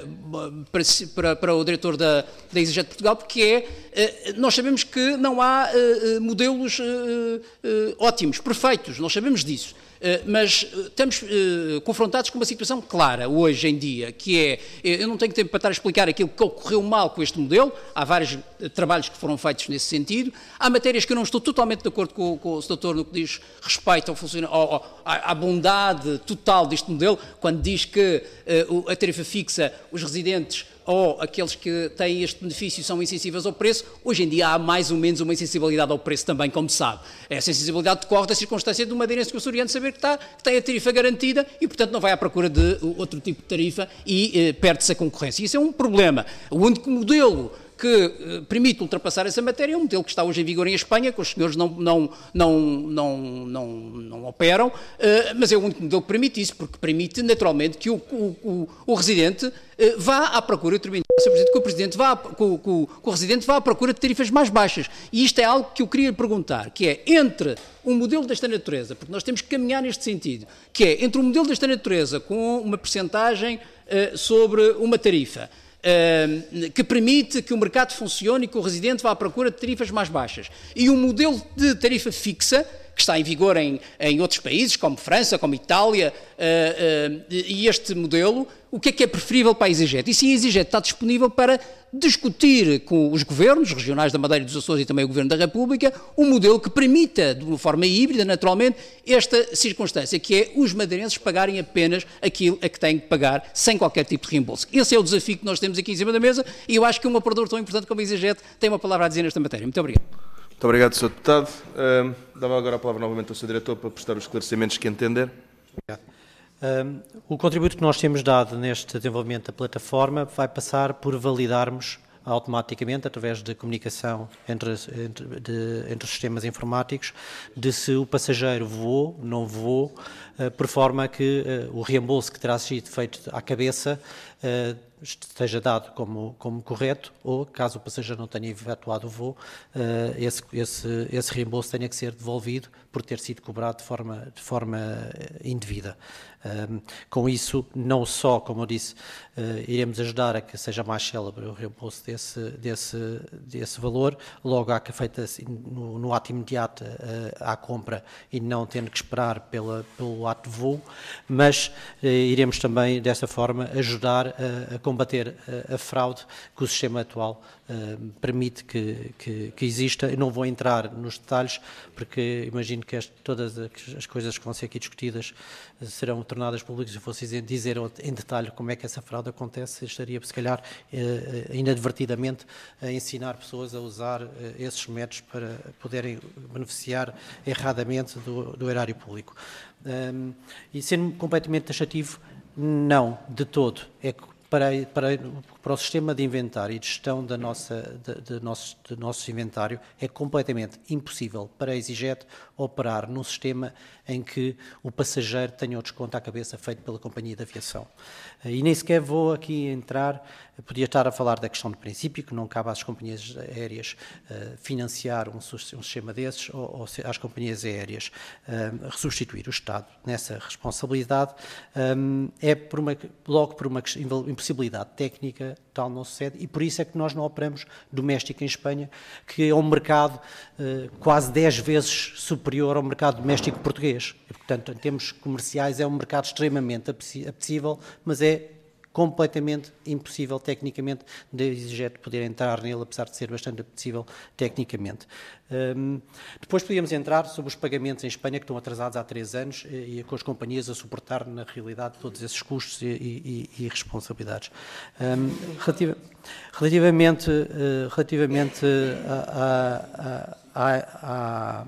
uh, para, para, para o diretor da, da EasyJet Portugal, porque é, uh, nós sabemos que não há uh, modelos uh, uh, ótimos, perfeitos, nós sabemos disso. Uh, mas uh, estamos uh, confrontados com uma situação clara hoje em dia, que é, eu não tenho tempo para estar a explicar aquilo que ocorreu mal com este modelo, há vários uh, trabalhos que foram feitos nesse sentido, há matérias que eu não estou totalmente de acordo com, com o doutor no que diz respeito ao funcionamento, ao, ao, à bondade total deste modelo, quando diz que uh, a tarifa fixa, os residentes ou aqueles que têm este benefício são insensíveis ao preço. Hoje em dia há mais ou menos uma insensibilidade ao preço também, como se sabe. Essa insensibilidade decorre da circunstância de um madeirense e um açoriano saber que, está, que tem a tarifa garantida e, portanto, não vai à procura de outro tipo de tarifa e eh, perde-se a concorrência. Isso é um problema. O único modelo que eh, permite ultrapassar essa matéria é um modelo que está hoje em vigor em Espanha, que os senhores não, não, não, não, não, não operam, eh, mas é o único modelo que permite isso, porque permite, naturalmente, que o, o, o, o residente eh, vá à procura, eu termino, senhor Presidente, que o, presidente vá, que o, que o, que o residente vá à procura de tarifas mais baixas. E isto é algo que eu queria perguntar, que é entre um modelo desta natureza, porque nós temos que caminhar neste sentido, que é entre um modelo desta natureza com uma percentagem eh, sobre uma tarifa, Uh, que permite que o mercado funcione e que o residente vá à procura de tarifas mais baixas. E um modelo de tarifa fixa, que está em vigor em, em outros países, como França, como Itália, uh, uh, e este modelo, o que é que é preferível para a EasyJet? E sim, a EasyJet está disponível para discutir com os governos regionais da Madeira e dos Açores e também o Governo da República um modelo que permita, de uma forma híbrida, naturalmente, esta circunstância, que é os madeirenses pagarem apenas aquilo a que têm que pagar, sem qualquer tipo de reembolso. Esse é o desafio que nós temos aqui em cima da mesa e eu acho que um operador tão importante como a EasyJet tem uma palavra a dizer nesta matéria. Muito obrigado. Muito obrigado, senhor Deputado. Uh, dava agora a palavra novamente ao senhor Diretor para prestar os esclarecimentos que entender. Obrigado. Um, o contributo que nós temos dado neste desenvolvimento da plataforma vai passar por validarmos automaticamente, através de comunicação entre, entre, de, entre os sistemas informáticos, de se o passageiro voou, não voou, uh, por forma que uh, o reembolso que terá sido feito à cabeça uh, esteja dado como, como correto, ou, caso o passageiro não tenha efetuado o voo, uh, esse, esse, esse reembolso tenha que ser devolvido por ter sido cobrado de forma, de forma indevida. Um, com isso, não só, como eu disse, uh, iremos ajudar a que seja mais célebre o reembolso desse, desse, desse valor, logo há que feita assim, no, no ato imediato uh, à compra e não tendo que esperar pela, pelo ato de voo, mas uh, iremos também, dessa forma, ajudar a, a combater a, a fraude que o sistema atual uh, permite que, que, que exista. Eu não vou entrar nos detalhes, porque imagino que este, todas as coisas que vão ser aqui discutidas uh, serão tornadas públicas. Se eu fosse dizer, dizer em detalhe como é que essa fraude acontece, estaria, se calhar, uh, inadvertidamente a ensinar pessoas a usar uh, esses métodos para poderem beneficiar erradamente do, do erário público. Um, e sendo completamente taxativo, não, de todo. É que Para, para, para o sistema de inventário e de gestão da nossa, de, de nosso, do nosso inventário, é completamente impossível para a EasyJet operar num sistema em que o passageiro tenha o desconto à cabeça feito pela companhia de aviação. E nem sequer vou aqui entrar, podia estar a falar da questão de princípio, que não cabe às companhias aéreas uh, financiar um, um sistema desses, ou, ou às companhias aéreas uh, substituir o Estado nessa responsabilidade, um, é por uma, logo por uma impossibilidade técnica tal não sucede, e por isso é que nós não operamos doméstico em Espanha, que é um mercado uh, quase dez vezes superior ao mercado doméstico português. E, portanto, em termos comerciais é um mercado extremamente apetecível, mas é completamente impossível tecnicamente da EasyJet poder entrar nele, apesar de ser bastante apetecível tecnicamente. Um, depois podíamos entrar sobre os pagamentos em Espanha, que estão atrasados há três anos, e, e com as companhias a suportar, na realidade, todos esses custos e, e, e responsabilidades. Um, relativa, relativamente uh, relativamente a, a, a, a,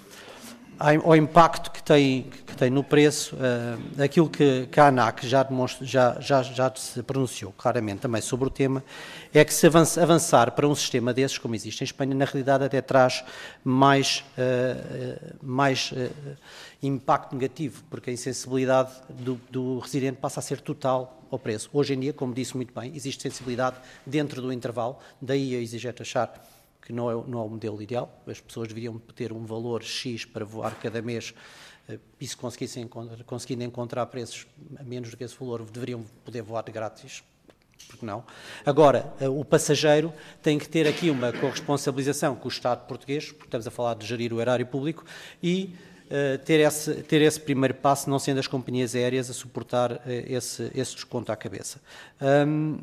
a ao impacto que tem, que tem no preço, uh, aquilo que, que a ANAC já, demonstra, já, já, já se pronunciou claramente também sobre o tema, é que se avança, avançar para um sistema desses, como existe em Espanha, na realidade até traz mais, uh, mais uh, impacto negativo, porque a insensibilidade do, do residente passa a ser total ao preço. Hoje em dia, como disse muito bem, existe sensibilidade dentro do intervalo, daí a EasyJet achar que não é, não é o modelo ideal. As pessoas deveriam ter um valor X para voar cada mês, e se conseguissem, conseguindo encontrar preços a menos do que esse valor, deveriam poder voar de grátis, porque não? Agora, o passageiro tem que ter aqui uma corresponsabilização com o Estado português, porque estamos a falar de gerir o erário público, e uh, ter, esse, ter esse primeiro passo, não sendo as companhias aéreas a suportar uh, esse, esse desconto à cabeça. Um,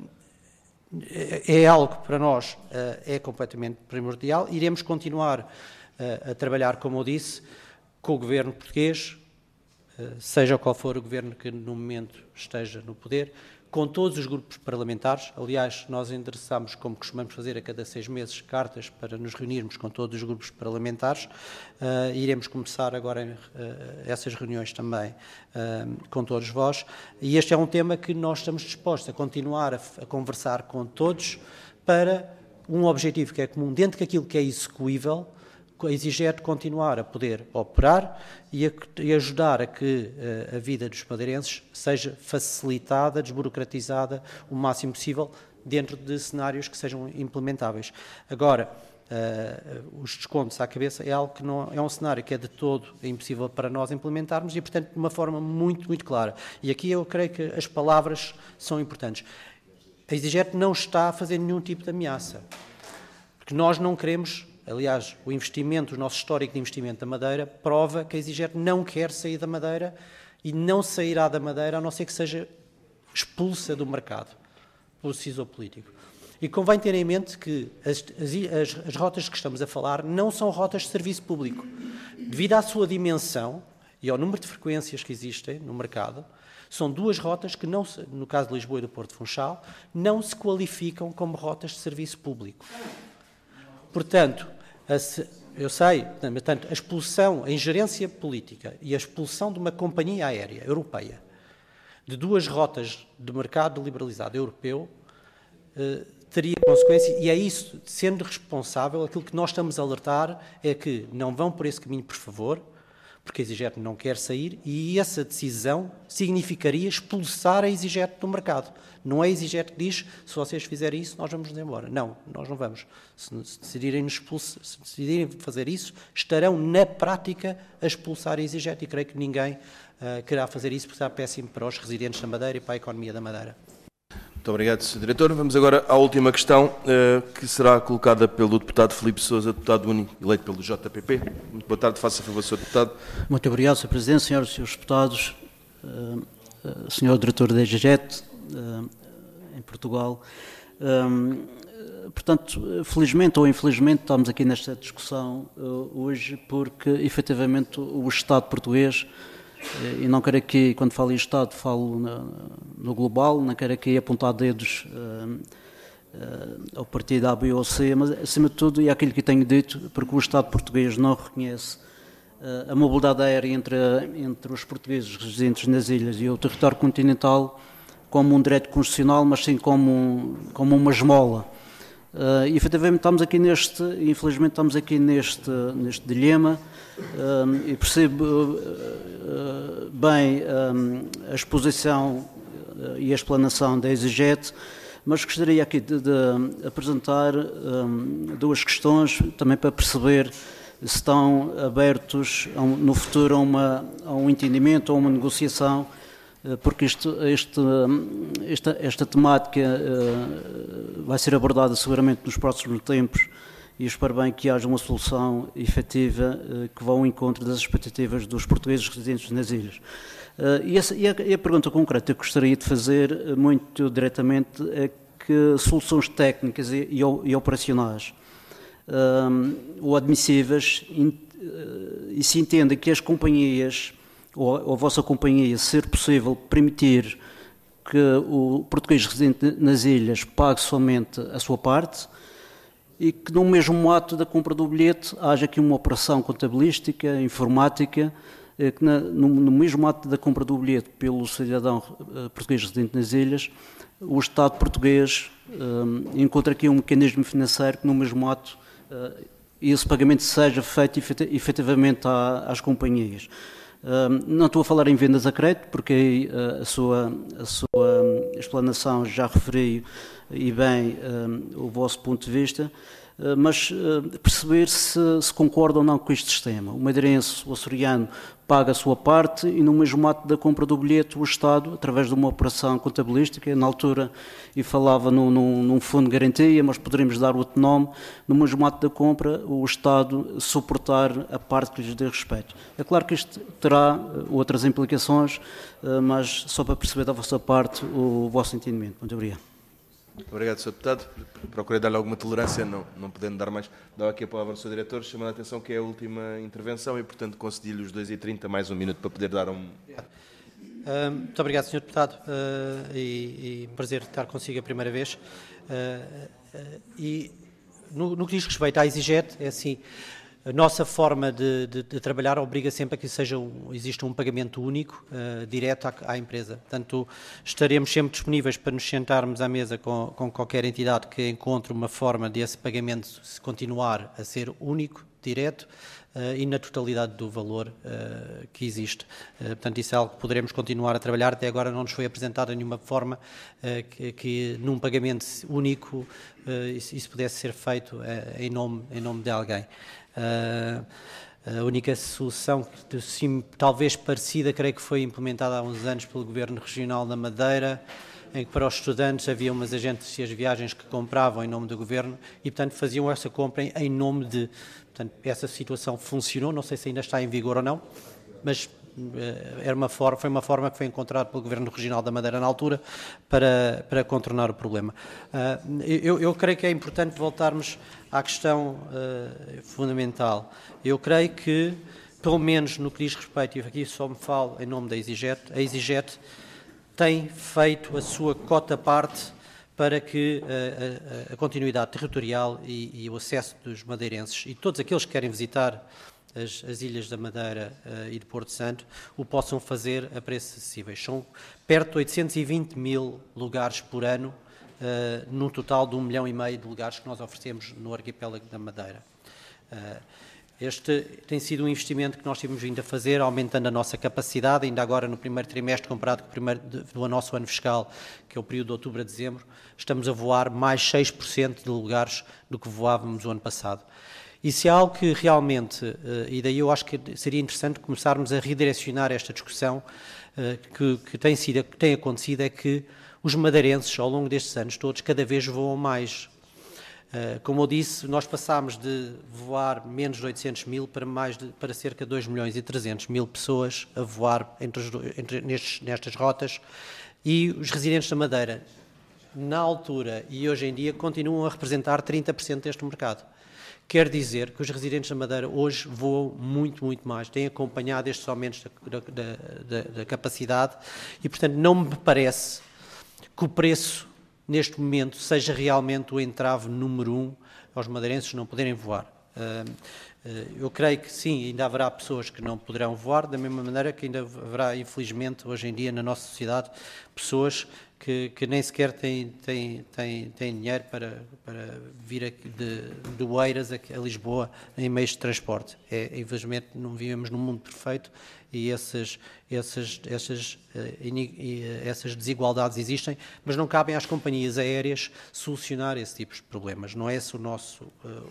É algo que para nós uh, é completamente primordial. Iremos continuar uh, a trabalhar, como eu disse, com o governo português, uh, seja qual for o governo que no momento esteja no poder, com todos os grupos parlamentares. Aliás, nós endereçamos, como costumamos fazer a cada seis meses, cartas para nos reunirmos com todos os grupos parlamentares. Uh, iremos começar agora uh, essas reuniões também uh, com todos vós. E este é um tema que nós estamos dispostos a continuar a, a conversar com todos para um objetivo que é comum, dentro daquilo que é execuível, a EasyJet continuar a poder operar e, a, e ajudar a que uh, a vida dos madeirenses seja facilitada, desburocratizada o máximo possível dentro de cenários que sejam implementáveis. Agora, uh, os descontos à cabeça é algo que não é um cenário que é de todo impossível para nós implementarmos e, portanto, de uma forma muito, muito clara. E aqui eu creio que as palavras são importantes. A EasyJet não está a fazer nenhum tipo de ameaça, porque nós não queremos. Aliás, o investimento, o nosso histórico de investimento da Madeira prova que a EasyJet não quer sair da Madeira e não sairá da Madeira a não ser que seja expulsa do mercado pelo siso político. E convém ter em mente que as, as, as rotas que estamos a falar não são rotas de serviço público. Devido à sua dimensão e ao número de frequências que existem no mercado, são duas rotas que, não, no caso de Lisboa e do Porto Funchal, não se qualificam como rotas de serviço público. Portanto, a, eu sei, portanto, a expulsão, a ingerência política e a expulsão de uma companhia aérea europeia de duas rotas de mercado liberalizado europeu eh, teria consequência, e é isso, sendo responsável, aquilo que nós estamos a alertar é que não vão por esse caminho, por favor, porque a EasyJet não quer sair, e essa decisão significaria expulsar a EasyJet do mercado. Não é a EasyJet que diz, se vocês fizerem isso, nós vamos nos embora. Não, nós não vamos. Se, se, decidirem expulsar, se decidirem fazer isso, estarão na prática a expulsar a EasyJet, e creio que ninguém uh, querá fazer isso, porque será péssimo para os residentes da Madeira e para a economia da Madeira. Muito obrigado, senhor Diretor. Vamos agora à última questão, eh, que será colocada pelo deputado Filipe Sousa, deputado único, eleito pelo J P P. Muito boa tarde, faça favor, senhor deputado. Muito obrigado, senhor Presidente, senhoras e senhores deputados, uh, uh, senhor Diretor da EasyJet, uh, em Portugal. Um, portanto, felizmente ou infelizmente, estamos aqui nesta discussão uh, hoje porque, efetivamente, o Estado português, e não quero aqui, quando falo em Estado, falo no, no global, não quero aqui apontar dedos uh, uh, ao partido A, B ou C, mas acima de tudo, e é aquilo que tenho dito, porque o Estado português não reconhece uh, a mobilidade aérea entre, entre os portugueses residentes nas ilhas e o território continental como um direito constitucional, mas sim como, um, como uma esmola. Uh, e efetivamente estamos aqui neste, infelizmente estamos aqui neste, neste dilema, um, e percebo uh, uh, bem um, a exposição uh, e a explanação da EasyJet, mas gostaria aqui de, de apresentar um, duas questões também para perceber se estão abertos a um, no futuro a, uma, a um entendimento, a uma negociação, porque isto, este, esta, esta temática uh, vai ser abordada seguramente nos próximos tempos e espero bem que haja uma solução efetiva uh, que vá ao encontro das expectativas dos portugueses residentes nas ilhas. Uh, e, essa, e, a, e a pergunta concreta que gostaria de fazer uh, muito diretamente é que soluções técnicas e, e, e operacionais uh, ou admissíveis in, uh, e se entende que as companhias ou a vossa companhia, ser possível permitir que o português residente nas ilhas pague somente a sua parte e que no mesmo ato da compra do bilhete haja aqui uma operação contabilística, informática, que na, no, no mesmo ato da compra do bilhete pelo cidadão uh, português residente nas ilhas, o Estado português um, encontra aqui um mecanismo financeiro que no mesmo ato uh, esse pagamento seja feito efetivamente à, às companhias. Uh, não estou a falar em vendas a crédito, porque uh, a sua, a sua um, explanação já referi e bem um, o vosso ponto de vista, uh, mas uh, perceber se, se concorda ou não com este sistema. O madeirense, o açoriano, paga a sua parte e no mesmo ato da compra do bilhete o Estado, através de uma operação contabilística, na altura e falava num, num, num fundo de garantia, mas poderíamos dar outro nome, no mesmo ato da compra o Estado suportar a parte que lhes dê respeito. É claro que isto terá outras implicações, mas só para perceber da vossa parte o vosso entendimento. Muito obrigado. Obrigado, senhor Deputado. Procurei dar-lhe alguma tolerância, não, não podendo dar mais. Dá aqui a palavra ao senhor Diretor, chamando a atenção que é a última intervenção e, portanto, concedi-lhe os dois e trinta, mais um minuto, para poder dar um... Uh, muito obrigado, senhor Deputado, uh, e, e um prazer estar consigo a primeira vez. Uh, uh, e no, no que diz respeito à EasyJet, é assim, a nossa forma de, de, de trabalhar obriga sempre a que seja um, exista um pagamento único, uh, direto à, à empresa. Portanto, estaremos sempre disponíveis para nos sentarmos à mesa com, com qualquer entidade que encontre uma forma de esse pagamento continuar a ser único, direto, uh, e na totalidade do valor uh, que existe. Uh, portanto, isso é algo que poderemos continuar a trabalhar. Até agora não nos foi apresentada nenhuma forma uh, que, que num pagamento único uh, isso, isso pudesse ser feito uh, em, nome, em nome de alguém. Uh, a única solução, sim, talvez parecida, creio que foi implementada há uns anos pelo Governo Regional da Madeira, em que para os estudantes havia umas agências de viagens que compravam em nome do Governo e, portanto, faziam essa compra em nome de... Portanto, essa situação funcionou, não sei se ainda está em vigor ou não, mas era uma forma, foi uma forma que foi encontrada pelo Governo Regional da Madeira na altura para, para contornar o problema. Uh, eu, eu creio que é importante voltarmos à questão uh, fundamental. Eu creio que, pelo menos no que diz respeito, e aqui só me falo em nome da EasyJet, a EasyJet tem feito a sua cota parte para que a, a, a continuidade territorial e, e o acesso dos madeirenses e todos aqueles que querem visitar As, as ilhas da Madeira uh, e de Porto Santo o possam fazer a preços acessíveis. São perto de oitocentos e vinte mil lugares por ano uh, num total de um milhão e meio de lugares que nós oferecemos no arquipélago da Madeira. Uh, Este tem sido um investimento que nós temos vindo a fazer, aumentando a nossa capacidade, ainda agora no primeiro trimestre, comparado com o primeiro do nosso ano fiscal, que é o período de outubro a dezembro, estamos a voar mais seis por cento de lugares do que voávamos o ano passado. Isso é algo que realmente, e daí eu acho que seria interessante começarmos a redirecionar esta discussão, que, que, tem, sido, que tem acontecido, é que os madeirenses, ao longo destes anos todos, cada vez voam mais. Como eu disse, nós passámos de voar menos de oitocentos mil para, mais de, para cerca de dois milhões e trezentos mil pessoas a voar entre os, entre, nestes, nestas rotas, e os residentes da Madeira, na altura e hoje em dia, continuam a representar trinta por cento deste mercado. Quer dizer que os residentes da Madeira hoje voam muito, muito mais, têm acompanhado estes aumentos da, da, da, da capacidade e, portanto, não me parece que o preço neste momento seja realmente o entrave número um aos madeirenses não poderem voar. Eu creio que sim, ainda haverá pessoas que não poderão voar, da mesma maneira que ainda haverá, infelizmente, hoje em dia na nossa sociedade, pessoas que, que nem sequer têm, têm, têm, têm dinheiro para, para vir aqui de, de Oeiras a, a Lisboa em meios de transporte. É, infelizmente não vivemos num mundo perfeito e essas, essas, essas, essas desigualdades existem, mas não cabem às companhias aéreas solucionar esse tipo de problemas. Não é esse o nosso,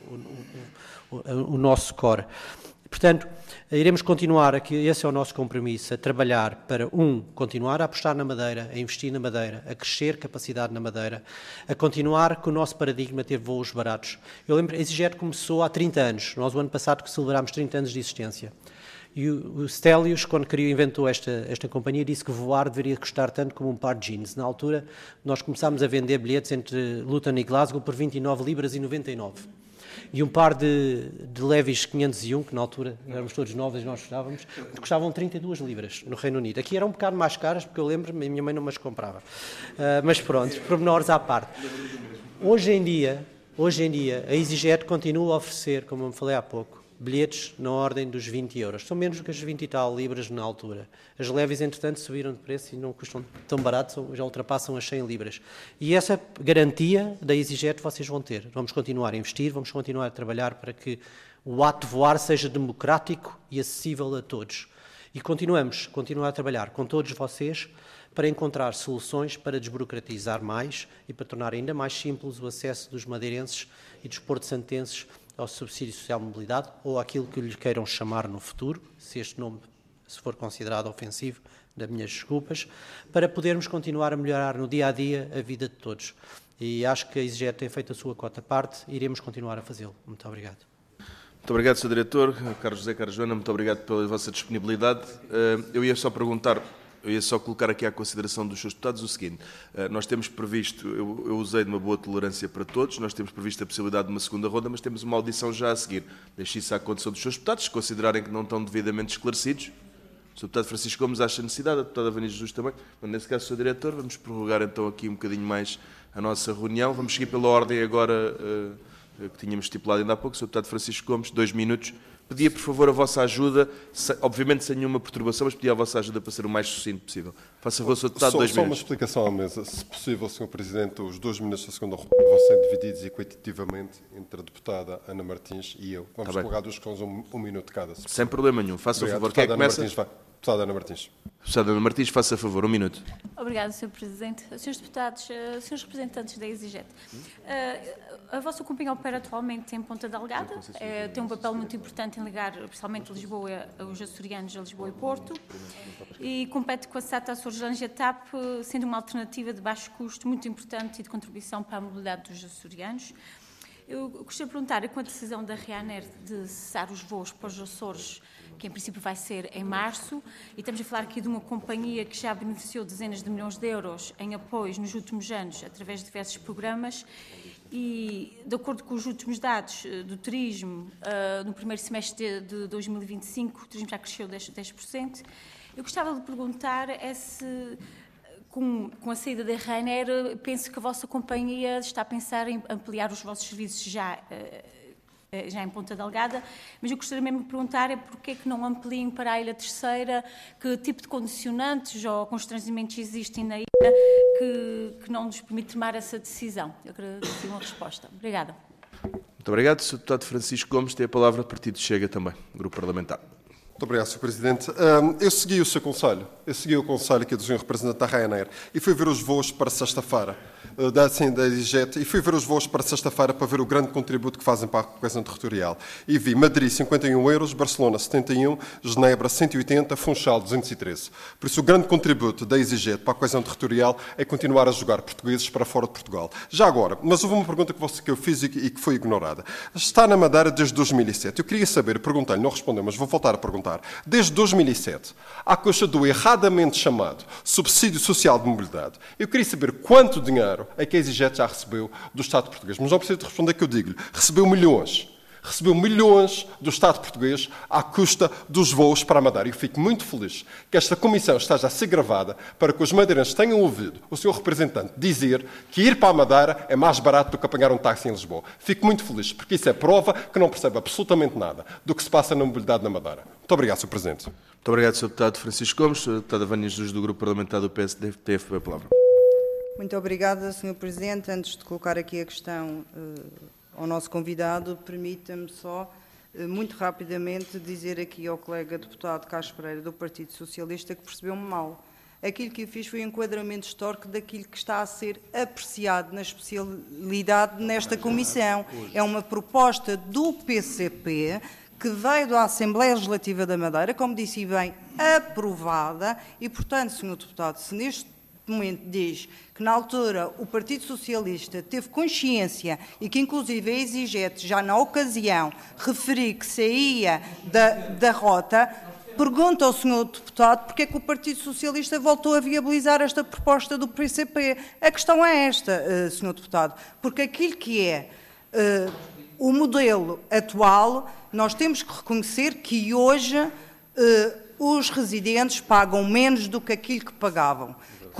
o, o, o, o nosso core. Portanto, iremos continuar, aqui, esse é o nosso compromisso, a trabalhar para, um, continuar a apostar na Madeira, a investir na Madeira, a crescer capacidade na Madeira, a continuar com o nosso paradigma ter voos baratos. Eu lembro, a EasyJet começou há trinta anos, nós o ano passado que celebrámos trinta anos de existência. E o, o Stelios, quando criou, inventou esta, esta companhia, disse que voar deveria custar tanto como um par de jeans. Na altura, nós começámos a vender bilhetes entre Luton e Glasgow por vinte e nove libras e noventa e nove. E um par de, de Levis quinhentos e um, que na altura éramos todos novos e nós gostávamos, custavam trinta e duas libras no Reino Unido. Aqui eram um bocado mais caras, porque eu lembro-me, a minha mãe não as comprava. Uh, mas pronto, pormenores à parte. Hoje em dia, hoje em dia, a EasyJet continua a oferecer, como eu falei há pouco, bilhetes na ordem dos vinte euros. São menos do que as vinte e tal libras na altura. As Levis, entretanto, subiram de preço e não custam tão barato, já ultrapassam as cem libras. E essa garantia da EasyJet vocês vão ter. Vamos continuar a investir, vamos continuar a trabalhar para que o ato de voar seja democrático e acessível a todos. E continuamos, continuar a trabalhar com todos vocês para encontrar soluções para desburocratizar mais e para tornar ainda mais simples o acesso dos madeirenses e dos porto-santenses ao subsídio social de mobilidade ou àquilo que lhe queiram chamar no futuro, se este nome se for considerado ofensivo, das minhas desculpas, para podermos continuar a melhorar no dia-a-dia a vida de todos. E acho que a EasyJet tem feito a sua cota parte e iremos continuar a fazê-lo. Muito obrigado. Muito obrigado, senhor Diretor. Carlos José, Carlos Joana, muito obrigado pela vossa disponibilidade. Eu ia só perguntar... Eu ia só colocar aqui à consideração dos seus deputados o seguinte, nós temos previsto, eu, eu usei de uma boa tolerância para todos, nós temos previsto a possibilidade de uma segunda ronda, mas temos uma audição já a seguir. Deixe isso à condição dos seus deputados, se considerarem que não estão devidamente esclarecidos. O senhor deputado Francisco Gomes acha necessidade, a deputada Vânia Jesus também, mas nesse caso, senhor Diretor, vamos prorrogar então aqui um bocadinho mais a nossa reunião. Vamos seguir pela ordem agora uh, que tínhamos estipulado ainda há pouco. senhor deputado Francisco Gomes, dois minutos. Pedia, por favor, a vossa ajuda, obviamente sem nenhuma perturbação, mas pedia a vossa ajuda para ser o mais sucinto possível. Faça favor, senhor Deputado, só, dois só minutos. Só uma explicação à mesa. Se possível, senhor Presidente, os dois minutos da segunda ronda vão ser divididos equitativamente entre a deputada Ana Martins e eu. Vamos colocar duas questões, um, um minuto cada. Sem problema nenhum. Faça Obrigado. favor. Quem é que começa? Martins, vai. Deputada Ana Martins. Deputada Ana Martins, faça favor, um minuto. Obrigada, senhor Presidente. senhores Deputados, uh, senhores representantes da EasyJet, uh, a vossa companhia opera atualmente em Ponta Delgada, uh, tem um papel muito importante em ligar, principalmente Lisboa, os açorianos a Lisboa e Porto, e compete com a SATA Açores e a TAP, sendo uma alternativa de baixo custo muito importante e de contribuição para a mobilidade dos açorianos. Eu gostaria de perguntar, com a decisão da Ryanair de cessar os voos para os Açores, que em princípio vai ser em março, e estamos a falar aqui de uma companhia que já beneficiou dezenas de milhões de euros em apoios nos últimos anos, através de diversos programas, e de acordo com os últimos dados do turismo, uh, no primeiro semestre de, de dois mil e vinte e cinco, o turismo já cresceu dez por cento. Eu gostava de perguntar é se... Com, com a saída da Ryanair, penso que a vossa companhia está a pensar em ampliar os vossos serviços já uh, já em Ponta Delgada, mas eu gostaria mesmo de perguntar é porque é que não ampliem para a Ilha Terceira, que tipo de condicionantes ou constrangimentos existem na ilha que, que não nos permite tomar essa decisão. Eu agradeço uma resposta. Obrigada. Muito obrigado. senhor Deputado Francisco Gomes tem a palavra do Partido Chega também, Grupo Parlamentar. Muito obrigado, senhor Presidente. Eu segui o seu conselho, eu segui o conselho aqui do senhor representante da Ryanair e fui ver os voos para sexta-feira, da, assim, da EasyJet, e fui ver os voos para sexta-feira para ver o grande contributo que fazem para a coesão territorial. E vi Madrid cinquenta e um euros, Barcelona setenta e um, Genebra cento e oitenta, Funchal duzentos e treze. Por isso o grande contributo da EasyJet para a coesão territorial é continuar a jogar portugueses para fora de Portugal. Já agora, mas houve uma pergunta que, você, que eu fiz e que, e que foi ignorada. Está na Madeira desde dois mil e sete. Eu queria saber, perguntei-lhe, não respondeu, mas vou voltar a perguntar. Desde dois mil e sete, à custa do erradamente chamado subsídio social de mobilidade, eu queria saber quanto dinheiro é que a EasyJet já recebeu do Estado português. Mas não preciso de responder que eu digo-lhe. Recebeu milhões. Recebeu milhões do Estado português à custa dos voos para a Madeira. Eu fico muito feliz que esta comissão esteja a ser gravada para que os madeirenses tenham ouvido o seu representante dizer que ir para a Madeira é mais barato do que apanhar um táxi em Lisboa. Fico muito feliz, porque isso é prova que não percebe absolutamente nada do que se passa na mobilidade na Madeira. Muito obrigado, senhor Presidente. Muito obrigado, senhor Deputado Francisco Gomes. senhor Deputado Vânia Jesus, do Grupo Parlamentar do P S D, teve a palavra. Muito obrigada, senhor Presidente. Antes de colocar aqui a questão uh, ao nosso convidado, permita-me só, uh, muito rapidamente, dizer aqui ao colega deputado Carlos Pereira, do Partido Socialista, que percebeu-me mal. Aquilo que eu fiz foi um enquadramento histórico daquilo que está a ser apreciado na especialidade nesta comissão. É uma proposta do P C P que veio da Assembleia Legislativa da Madeira, como disse bem, aprovada, e, portanto, senhor deputado, se neste momento diz que na altura o Partido Socialista teve consciência e que inclusive a EasyJet já na ocasião referiu que saía da, da rota, pergunta ao senhor deputado porque é que o Partido Socialista voltou a viabilizar esta proposta do P C P. A questão é esta, uh, senhor deputado, porque aquilo que é uh, o modelo atual, nós temos que reconhecer que hoje uh, os residentes pagam menos do que aquilo que pagavam.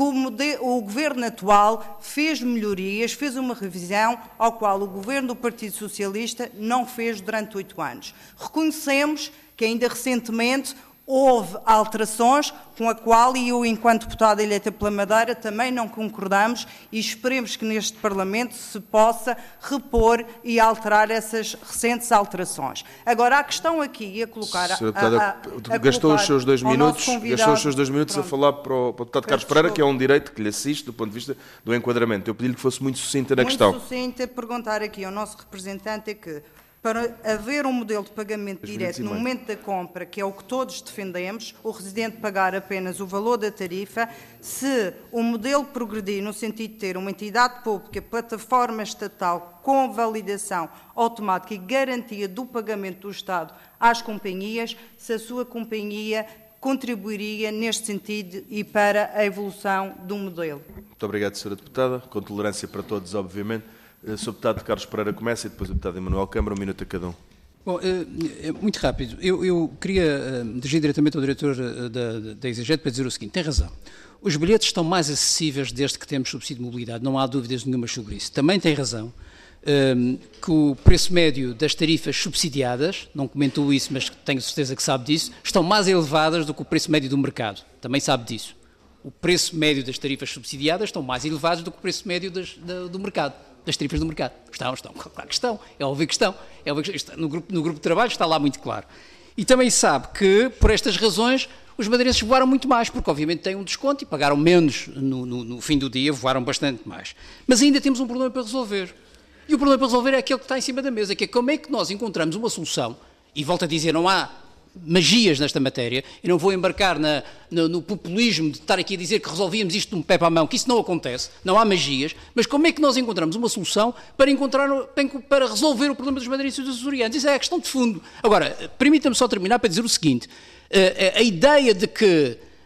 O Governo atual fez melhorias, fez uma revisão ao qual o Governo do Partido Socialista não fez durante oito anos. Reconhecemos que ainda recentemente houve alterações com a qual, e eu, enquanto deputada eleita pela Madeira, também não concordamos e esperemos que neste Parlamento se possa repor e alterar essas recentes alterações. Agora, a questão aqui, a colocar... A, a, a gastou colocar os seus dois minutos, gastou os seus dois minutos a falar para o, para o deputado Carlos Pereira, que é um direito que lhe assiste do ponto de vista do enquadramento. Eu pedi-lhe que fosse muito sucinta na muito questão. Muito sucinta, perguntar aqui ao nosso representante é que, para haver um modelo de pagamento direto no momento da compra, que é o que todos defendemos, o residente pagar apenas o valor da tarifa, se o modelo progredir no sentido de ter uma entidade pública, plataforma estatal com validação automática e garantia do pagamento do Estado às companhias, se a sua companhia contribuiria neste sentido e para a evolução do modelo. Muito obrigado, senhora Deputada. Com tolerância para todos, obviamente. senhor Deputado Carlos Pereira começa e depois o Deputado Emanuel Câmara, um minuto a cada um. Bom, muito rápido. Eu, eu queria dirigir diretamente ao diretor da, da EasyJet para dizer o seguinte: tem razão. Os bilhetes estão mais acessíveis desde que temos subsídio de mobilidade, não há dúvidas nenhuma sobre isso. Também tem razão um, que o preço médio das tarifas subsidiadas, não comentou isso, mas tenho certeza que sabe disso, estão mais elevadas do que o preço médio do mercado. Também sabe disso. O preço médio das tarifas subsidiadas estão mais elevados do que o preço médio das, da, do mercado. Das tarifas do mercado. Estão, estão, claro que estão. É óbvio que estão. É óbvio que estão. No, grupo, no grupo de trabalho está lá muito claro. E também sabe que, por estas razões, os madeirenses voaram muito mais, porque obviamente têm um desconto e pagaram menos no, no, no fim do dia, voaram bastante mais. Mas ainda temos um problema para resolver. E o problema para resolver é aquele que está em cima da mesa, que é como é que nós encontramos uma solução, e volto a dizer, não há magias nesta matéria, e não vou embarcar na, no, no populismo de estar aqui a dizer que resolvíamos isto de um pé para a mão, que isso não acontece, não há magias, mas como é que nós encontramos uma solução para, encontrar, para resolver o problema dos madeirenses e dos açorianos? Isso é a questão de fundo. Agora, permita-me só terminar para dizer o seguinte: a, a, a ideia de que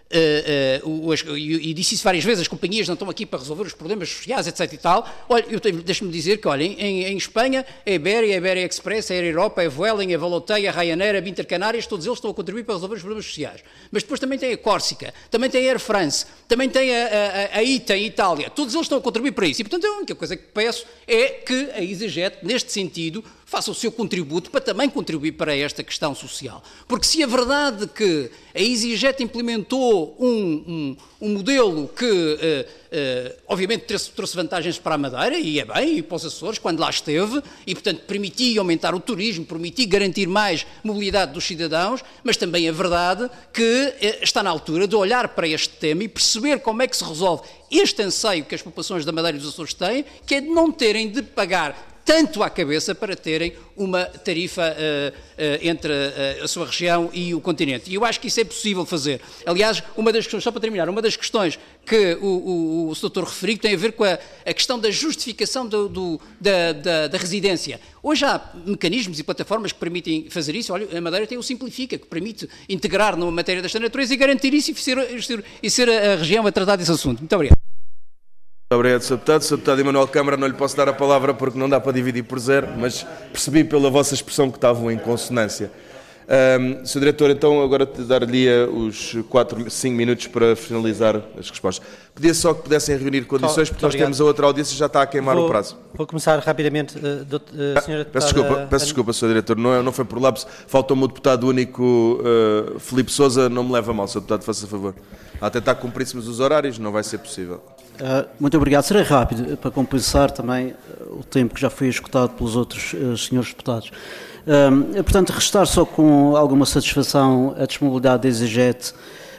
Uh, uh, os, e, e disse isso várias vezes, as companhias não estão aqui para resolver os problemas sociais, etc e tal. Olha, eu deixo-me dizer que, olha, em, em Espanha, a Iberia, a Iberia Express, a Air Europa, a Vueling, a Volotea, a Ryanair, a Intercanárias, todos eles estão a contribuir para resolver os problemas sociais. Mas depois também tem a Córsica, também tem a Air France, também tem a, a, a I T A em Itália, todos eles estão a contribuir para isso. E, portanto, a única coisa que peço é que a EasyJet, neste sentido, faça o seu contributo para também contribuir para esta questão social. Porque se é verdade que a EasyJet implementou um, um, um modelo que, uh, uh, obviamente, trouxe, trouxe vantagens para a Madeira, e é bem, e para os Açores, quando lá esteve, e, portanto, permitia aumentar o turismo, permitia garantir mais mobilidade dos cidadãos, mas também é verdade que uh, está na altura de olhar para este tema e perceber como é que se resolve este anseio que as populações da Madeira e dos Açores têm, que é de não terem de pagar tanto à cabeça para terem uma tarifa uh, uh, entre uh, a sua região e o continente. E eu acho que isso é possível fazer. Aliás, uma das questões, só para terminar, uma das questões que o, o, o doutor referiu tem a ver com a, a questão da justificação do, do, da, da, da residência. Hoje há mecanismos e plataformas que permitem fazer isso. Olha, a Madeira tem o Simplifica, que permite integrar numa matéria desta natureza e garantir isso e ser, e ser a região a tratar desse assunto. Muito obrigado. Muito obrigado, senhor Deputado. senhor Deputado Emanuel Câmara, não lhe posso dar a palavra porque não dá para dividir por zero, mas percebi pela vossa expressão que estavam em consonância. Um, senhor Diretor, então agora dar-lhe os quatro, cinco minutos para finalizar as respostas. Pedia só que pudessem reunir condições, porque nós temos a outra audiência e já está a queimar vou, o prazo. Vou começar rapidamente, uh, do, uh, senhora Deputada... Peço desculpa, peço desculpa, senhor Diretor, não, é, não foi por lapso. Faltou-me o deputado único uh, Filipe Sousa, não me leva a mal, senhor Deputado, faça favor. A tentar cumpríssemos os horários, não vai ser possível. Uh, muito obrigado. Serei rápido para compensar também uh, o tempo que já foi escutado pelos outros uh, senhores deputados. Uh, portanto, restar só com alguma satisfação a disponibilidade da EasyJet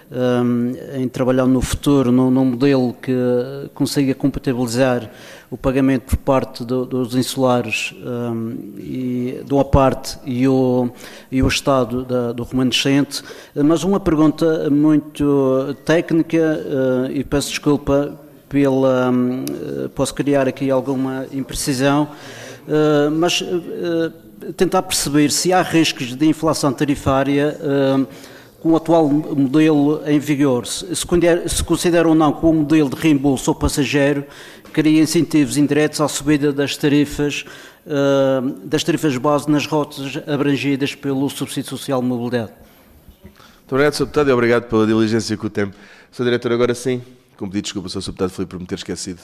uh, em trabalhar no futuro num, num modelo que uh, consiga compatibilizar o pagamento por parte do, dos insulares um, e, de uma parte e o, e o Estado da, do remanescente. Mas uma pergunta muito técnica uh, e peço desculpa pela, uh, posso criar aqui alguma imprecisão, uh, mas uh, tentar perceber se há riscos de inflação tarifária uh, com o atual modelo em vigor, se, se considera ou não que o modelo de reembolso ao passageiro cria incentivos indiretos à subida das tarifas, uh, das tarifas base nas rotas abrangidas pelo subsídio social de mobilidade. Muito obrigado, senhor Deputado, e obrigado pela diligência com o tempo. senhor Diretor, agora sim, com pedido de desculpa, senhor Deputado Filipe, por me ter esquecido.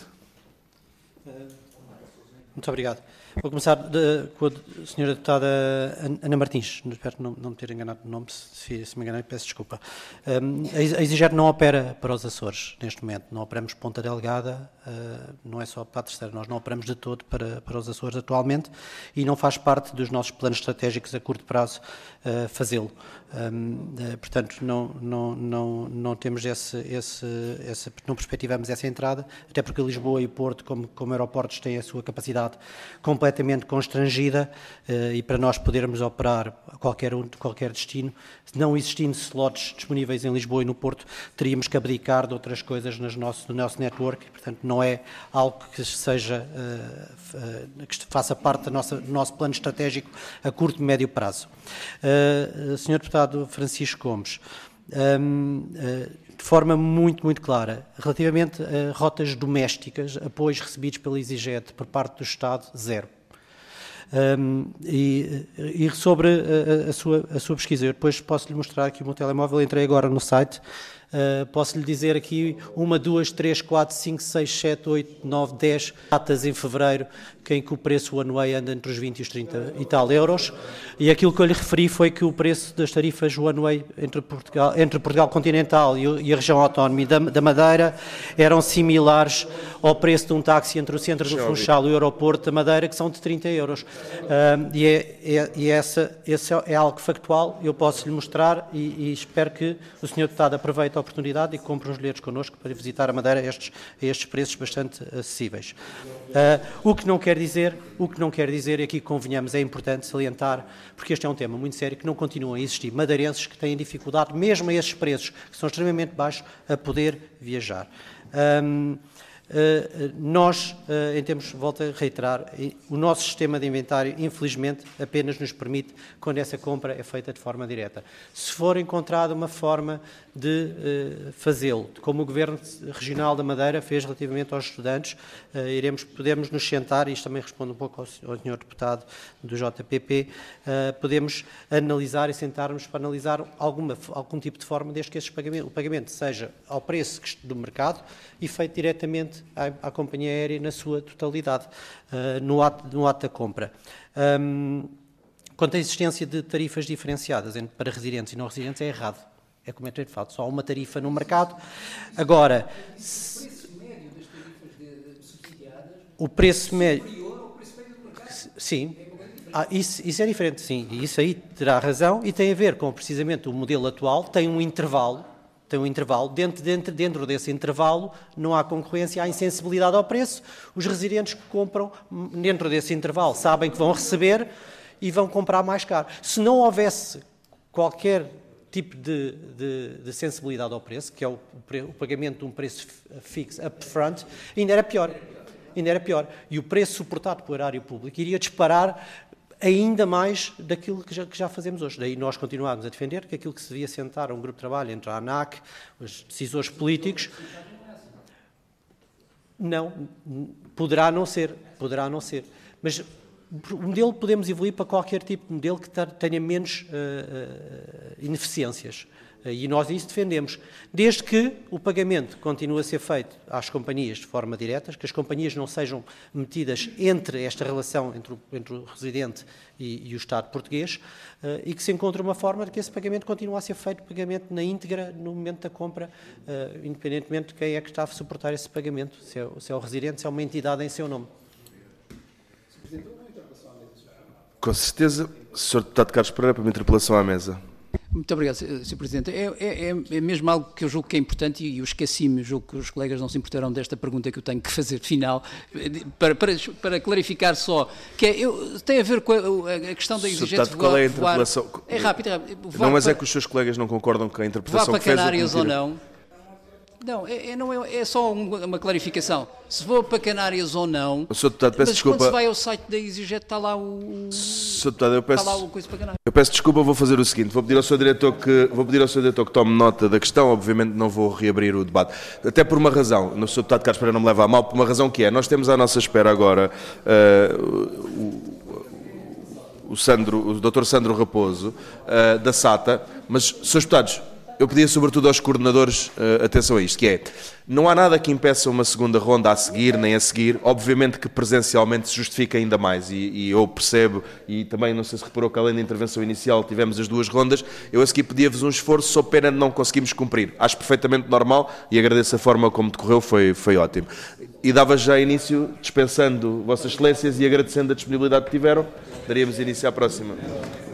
Muito obrigado. Vou começar de, com a senhora Deputada Ana Martins. Espero não, não me ter enganado no nome, se, se me enganei, peço desculpa. Um, a EasyJet não opera para os Açores neste momento, não operamos Ponta Delgada, uh, não é só para a terceira, nós não operamos de todo para, para os Açores atualmente e não faz parte dos nossos planos estratégicos a curto prazo uh, fazê-lo. Um, uh, portanto, não, não, não, não temos esse, esse, esse, não perspectivamos essa entrada, até porque Lisboa e Porto, como, como aeroportos, têm a sua capacidade completamente constrangida uh, e para nós podermos operar a qualquer, um, qualquer destino, não existindo slots disponíveis em Lisboa e no Porto, teríamos que abdicar de outras coisas nos nosso, no nosso network, portanto não é algo que seja, uh, uh, que faça parte do nosso, do nosso plano estratégico a curto e médio prazo. Uh, senhor Deputado Francisco Gomes, um, uh, de forma muito, muito clara, relativamente a rotas domésticas, apoios recebidos pela EasyJet por parte do Estado, zero. Um, e, e sobre a, a, sua, a sua pesquisa, eu depois posso-lhe mostrar aqui o meu telemóvel, entrei agora no site, uh, posso-lhe dizer aqui uma, duas, três, quatro, cinco, seis, sete, oito, nove, dez datas em fevereiro, em que o preço one way anda entre os vinte e os trinta e tal euros, e aquilo que eu lhe referi foi que o preço das tarifas one way entre Portugal, entre Portugal continental e, e a região autónoma da, da Madeira eram similares ao preço de um táxi entre o centro do Funchal e o aeroporto da Madeira, que são de trinta euros. Uh, e é, é, e essa, esse é algo factual, eu posso lhe mostrar e, e espero que o senhor Deputado aproveite a oportunidade e compre uns bilhetes connosco para visitar a Madeira a estes, a estes preços bastante acessíveis. Uh, o que não quer dizer, o que não quer dizer, e aqui convenhamos, é importante salientar, porque este é um tema muito sério, que não continuam a existir madeirenses que têm dificuldade, mesmo a estes preços, que são extremamente baixos, a poder viajar. Um, Nós, em termos, volto a reiterar, o nosso sistema de inventário, infelizmente, apenas nos permite quando essa compra é feita de forma direta. Se for encontrada uma forma de fazê-lo, como o Governo Regional da Madeira fez relativamente aos estudantes, iremos, podemos nos sentar, e isto também responde um pouco ao, ao senhor deputado do J P P, podemos analisar e sentarmos para analisar alguma, algum tipo de forma desde que esse pagamento, o pagamento seja ao preço do mercado e feito diretamente à, à companhia aérea na sua totalidade, uh, no, ato, no ato da compra. Um, quanto à existência de tarifas diferenciadas entre, para residentes e não residentes, é errado. É como é que é de fato, só há uma tarifa no mercado. Agora, se, o preço médio subsidiadas, o preço médio do mercado? Sim. Ah, isso, isso é diferente, sim. E isso aí terá razão e tem a ver com, precisamente, o modelo atual, tem um intervalo, tem um intervalo, dentro, dentro, dentro desse intervalo não há concorrência, há insensibilidade ao preço, os residentes que compram dentro desse intervalo sabem que vão receber e vão comprar mais caro. Se não houvesse qualquer tipo de, de, de sensibilidade ao preço, que é o, o pagamento de um preço fixo upfront, ainda era pior. Ainda era pior. E o preço suportado pelo erário público iria disparar ainda mais daquilo que já, que já fazemos hoje. Daí nós continuamos a defender que aquilo que se devia sentar um grupo de trabalho entre a ANAC, os decisores políticos, não, poderá não ser, poderá não ser. Mas o modelo podemos evoluir para qualquer tipo de modelo que tenha menos uh, uh, ineficiências. E nós isso defendemos, desde que o pagamento continue a ser feito às companhias de forma direta, que as companhias não sejam metidas entre esta relação entre o, entre o residente e, e o Estado português, uh, e que se encontre uma forma de que esse pagamento continue a ser feito, pagamento na íntegra no momento da compra, uh, independentemente de quem é que está a suportar esse pagamento, se é, se é o residente, se é uma entidade em seu nome. Com certeza, senhor Deputado Carlos Pereira, para uma interpelação à mesa. Muito obrigado, senhor Presidente. É, é, é mesmo algo que eu julgo que é importante e eu esqueci-me, julgo que os colegas não se importarão desta pergunta que eu tenho que fazer final, para, para, para clarificar só, que é, eu, tem a ver com a, a questão da exigência de voar... É, a interpelação? É rápido, é rápido. Não, mas para, é que os seus colegas não concordam com a interpretação voar que fez. Voar para Canárias ou não... Não, é, é, não é, é só um, uma clarificação. Se vou para Canárias ou não, o senhor Deputado, peço mas desculpa. Quando se vai ao site da EasyJet está lá o... senhor Deputado, eu peço, está lá o coisa para Canárias. Eu peço desculpa, vou fazer o seguinte, vou pedir ao senhor Diretor que, vou pedir ao senhor Diretor que tome nota da questão, obviamente não vou reabrir o debate, até por uma razão, o senhor Deputado Carlos Pereira não me leva a mal, por uma razão que é, nós temos à nossa espera agora uh, o, o, Sandro, o doutor Sandro Raposo, uh, da SATA, mas, senhores Deputados, eu pedia sobretudo aos coordenadores uh, atenção a isto, que é, não há nada que impeça uma segunda ronda a seguir, nem a seguir, obviamente que presencialmente se justifica ainda mais, e, e eu percebo, e também não sei se reparou que além da intervenção inicial tivemos as duas rondas, eu a seguir pedia-vos um esforço, só pena de não conseguimos cumprir, acho perfeitamente normal e agradeço a forma como decorreu, foi, foi ótimo. E dava já início, dispensando Vossas Excelências e agradecendo a disponibilidade que tiveram, daríamos início à próxima.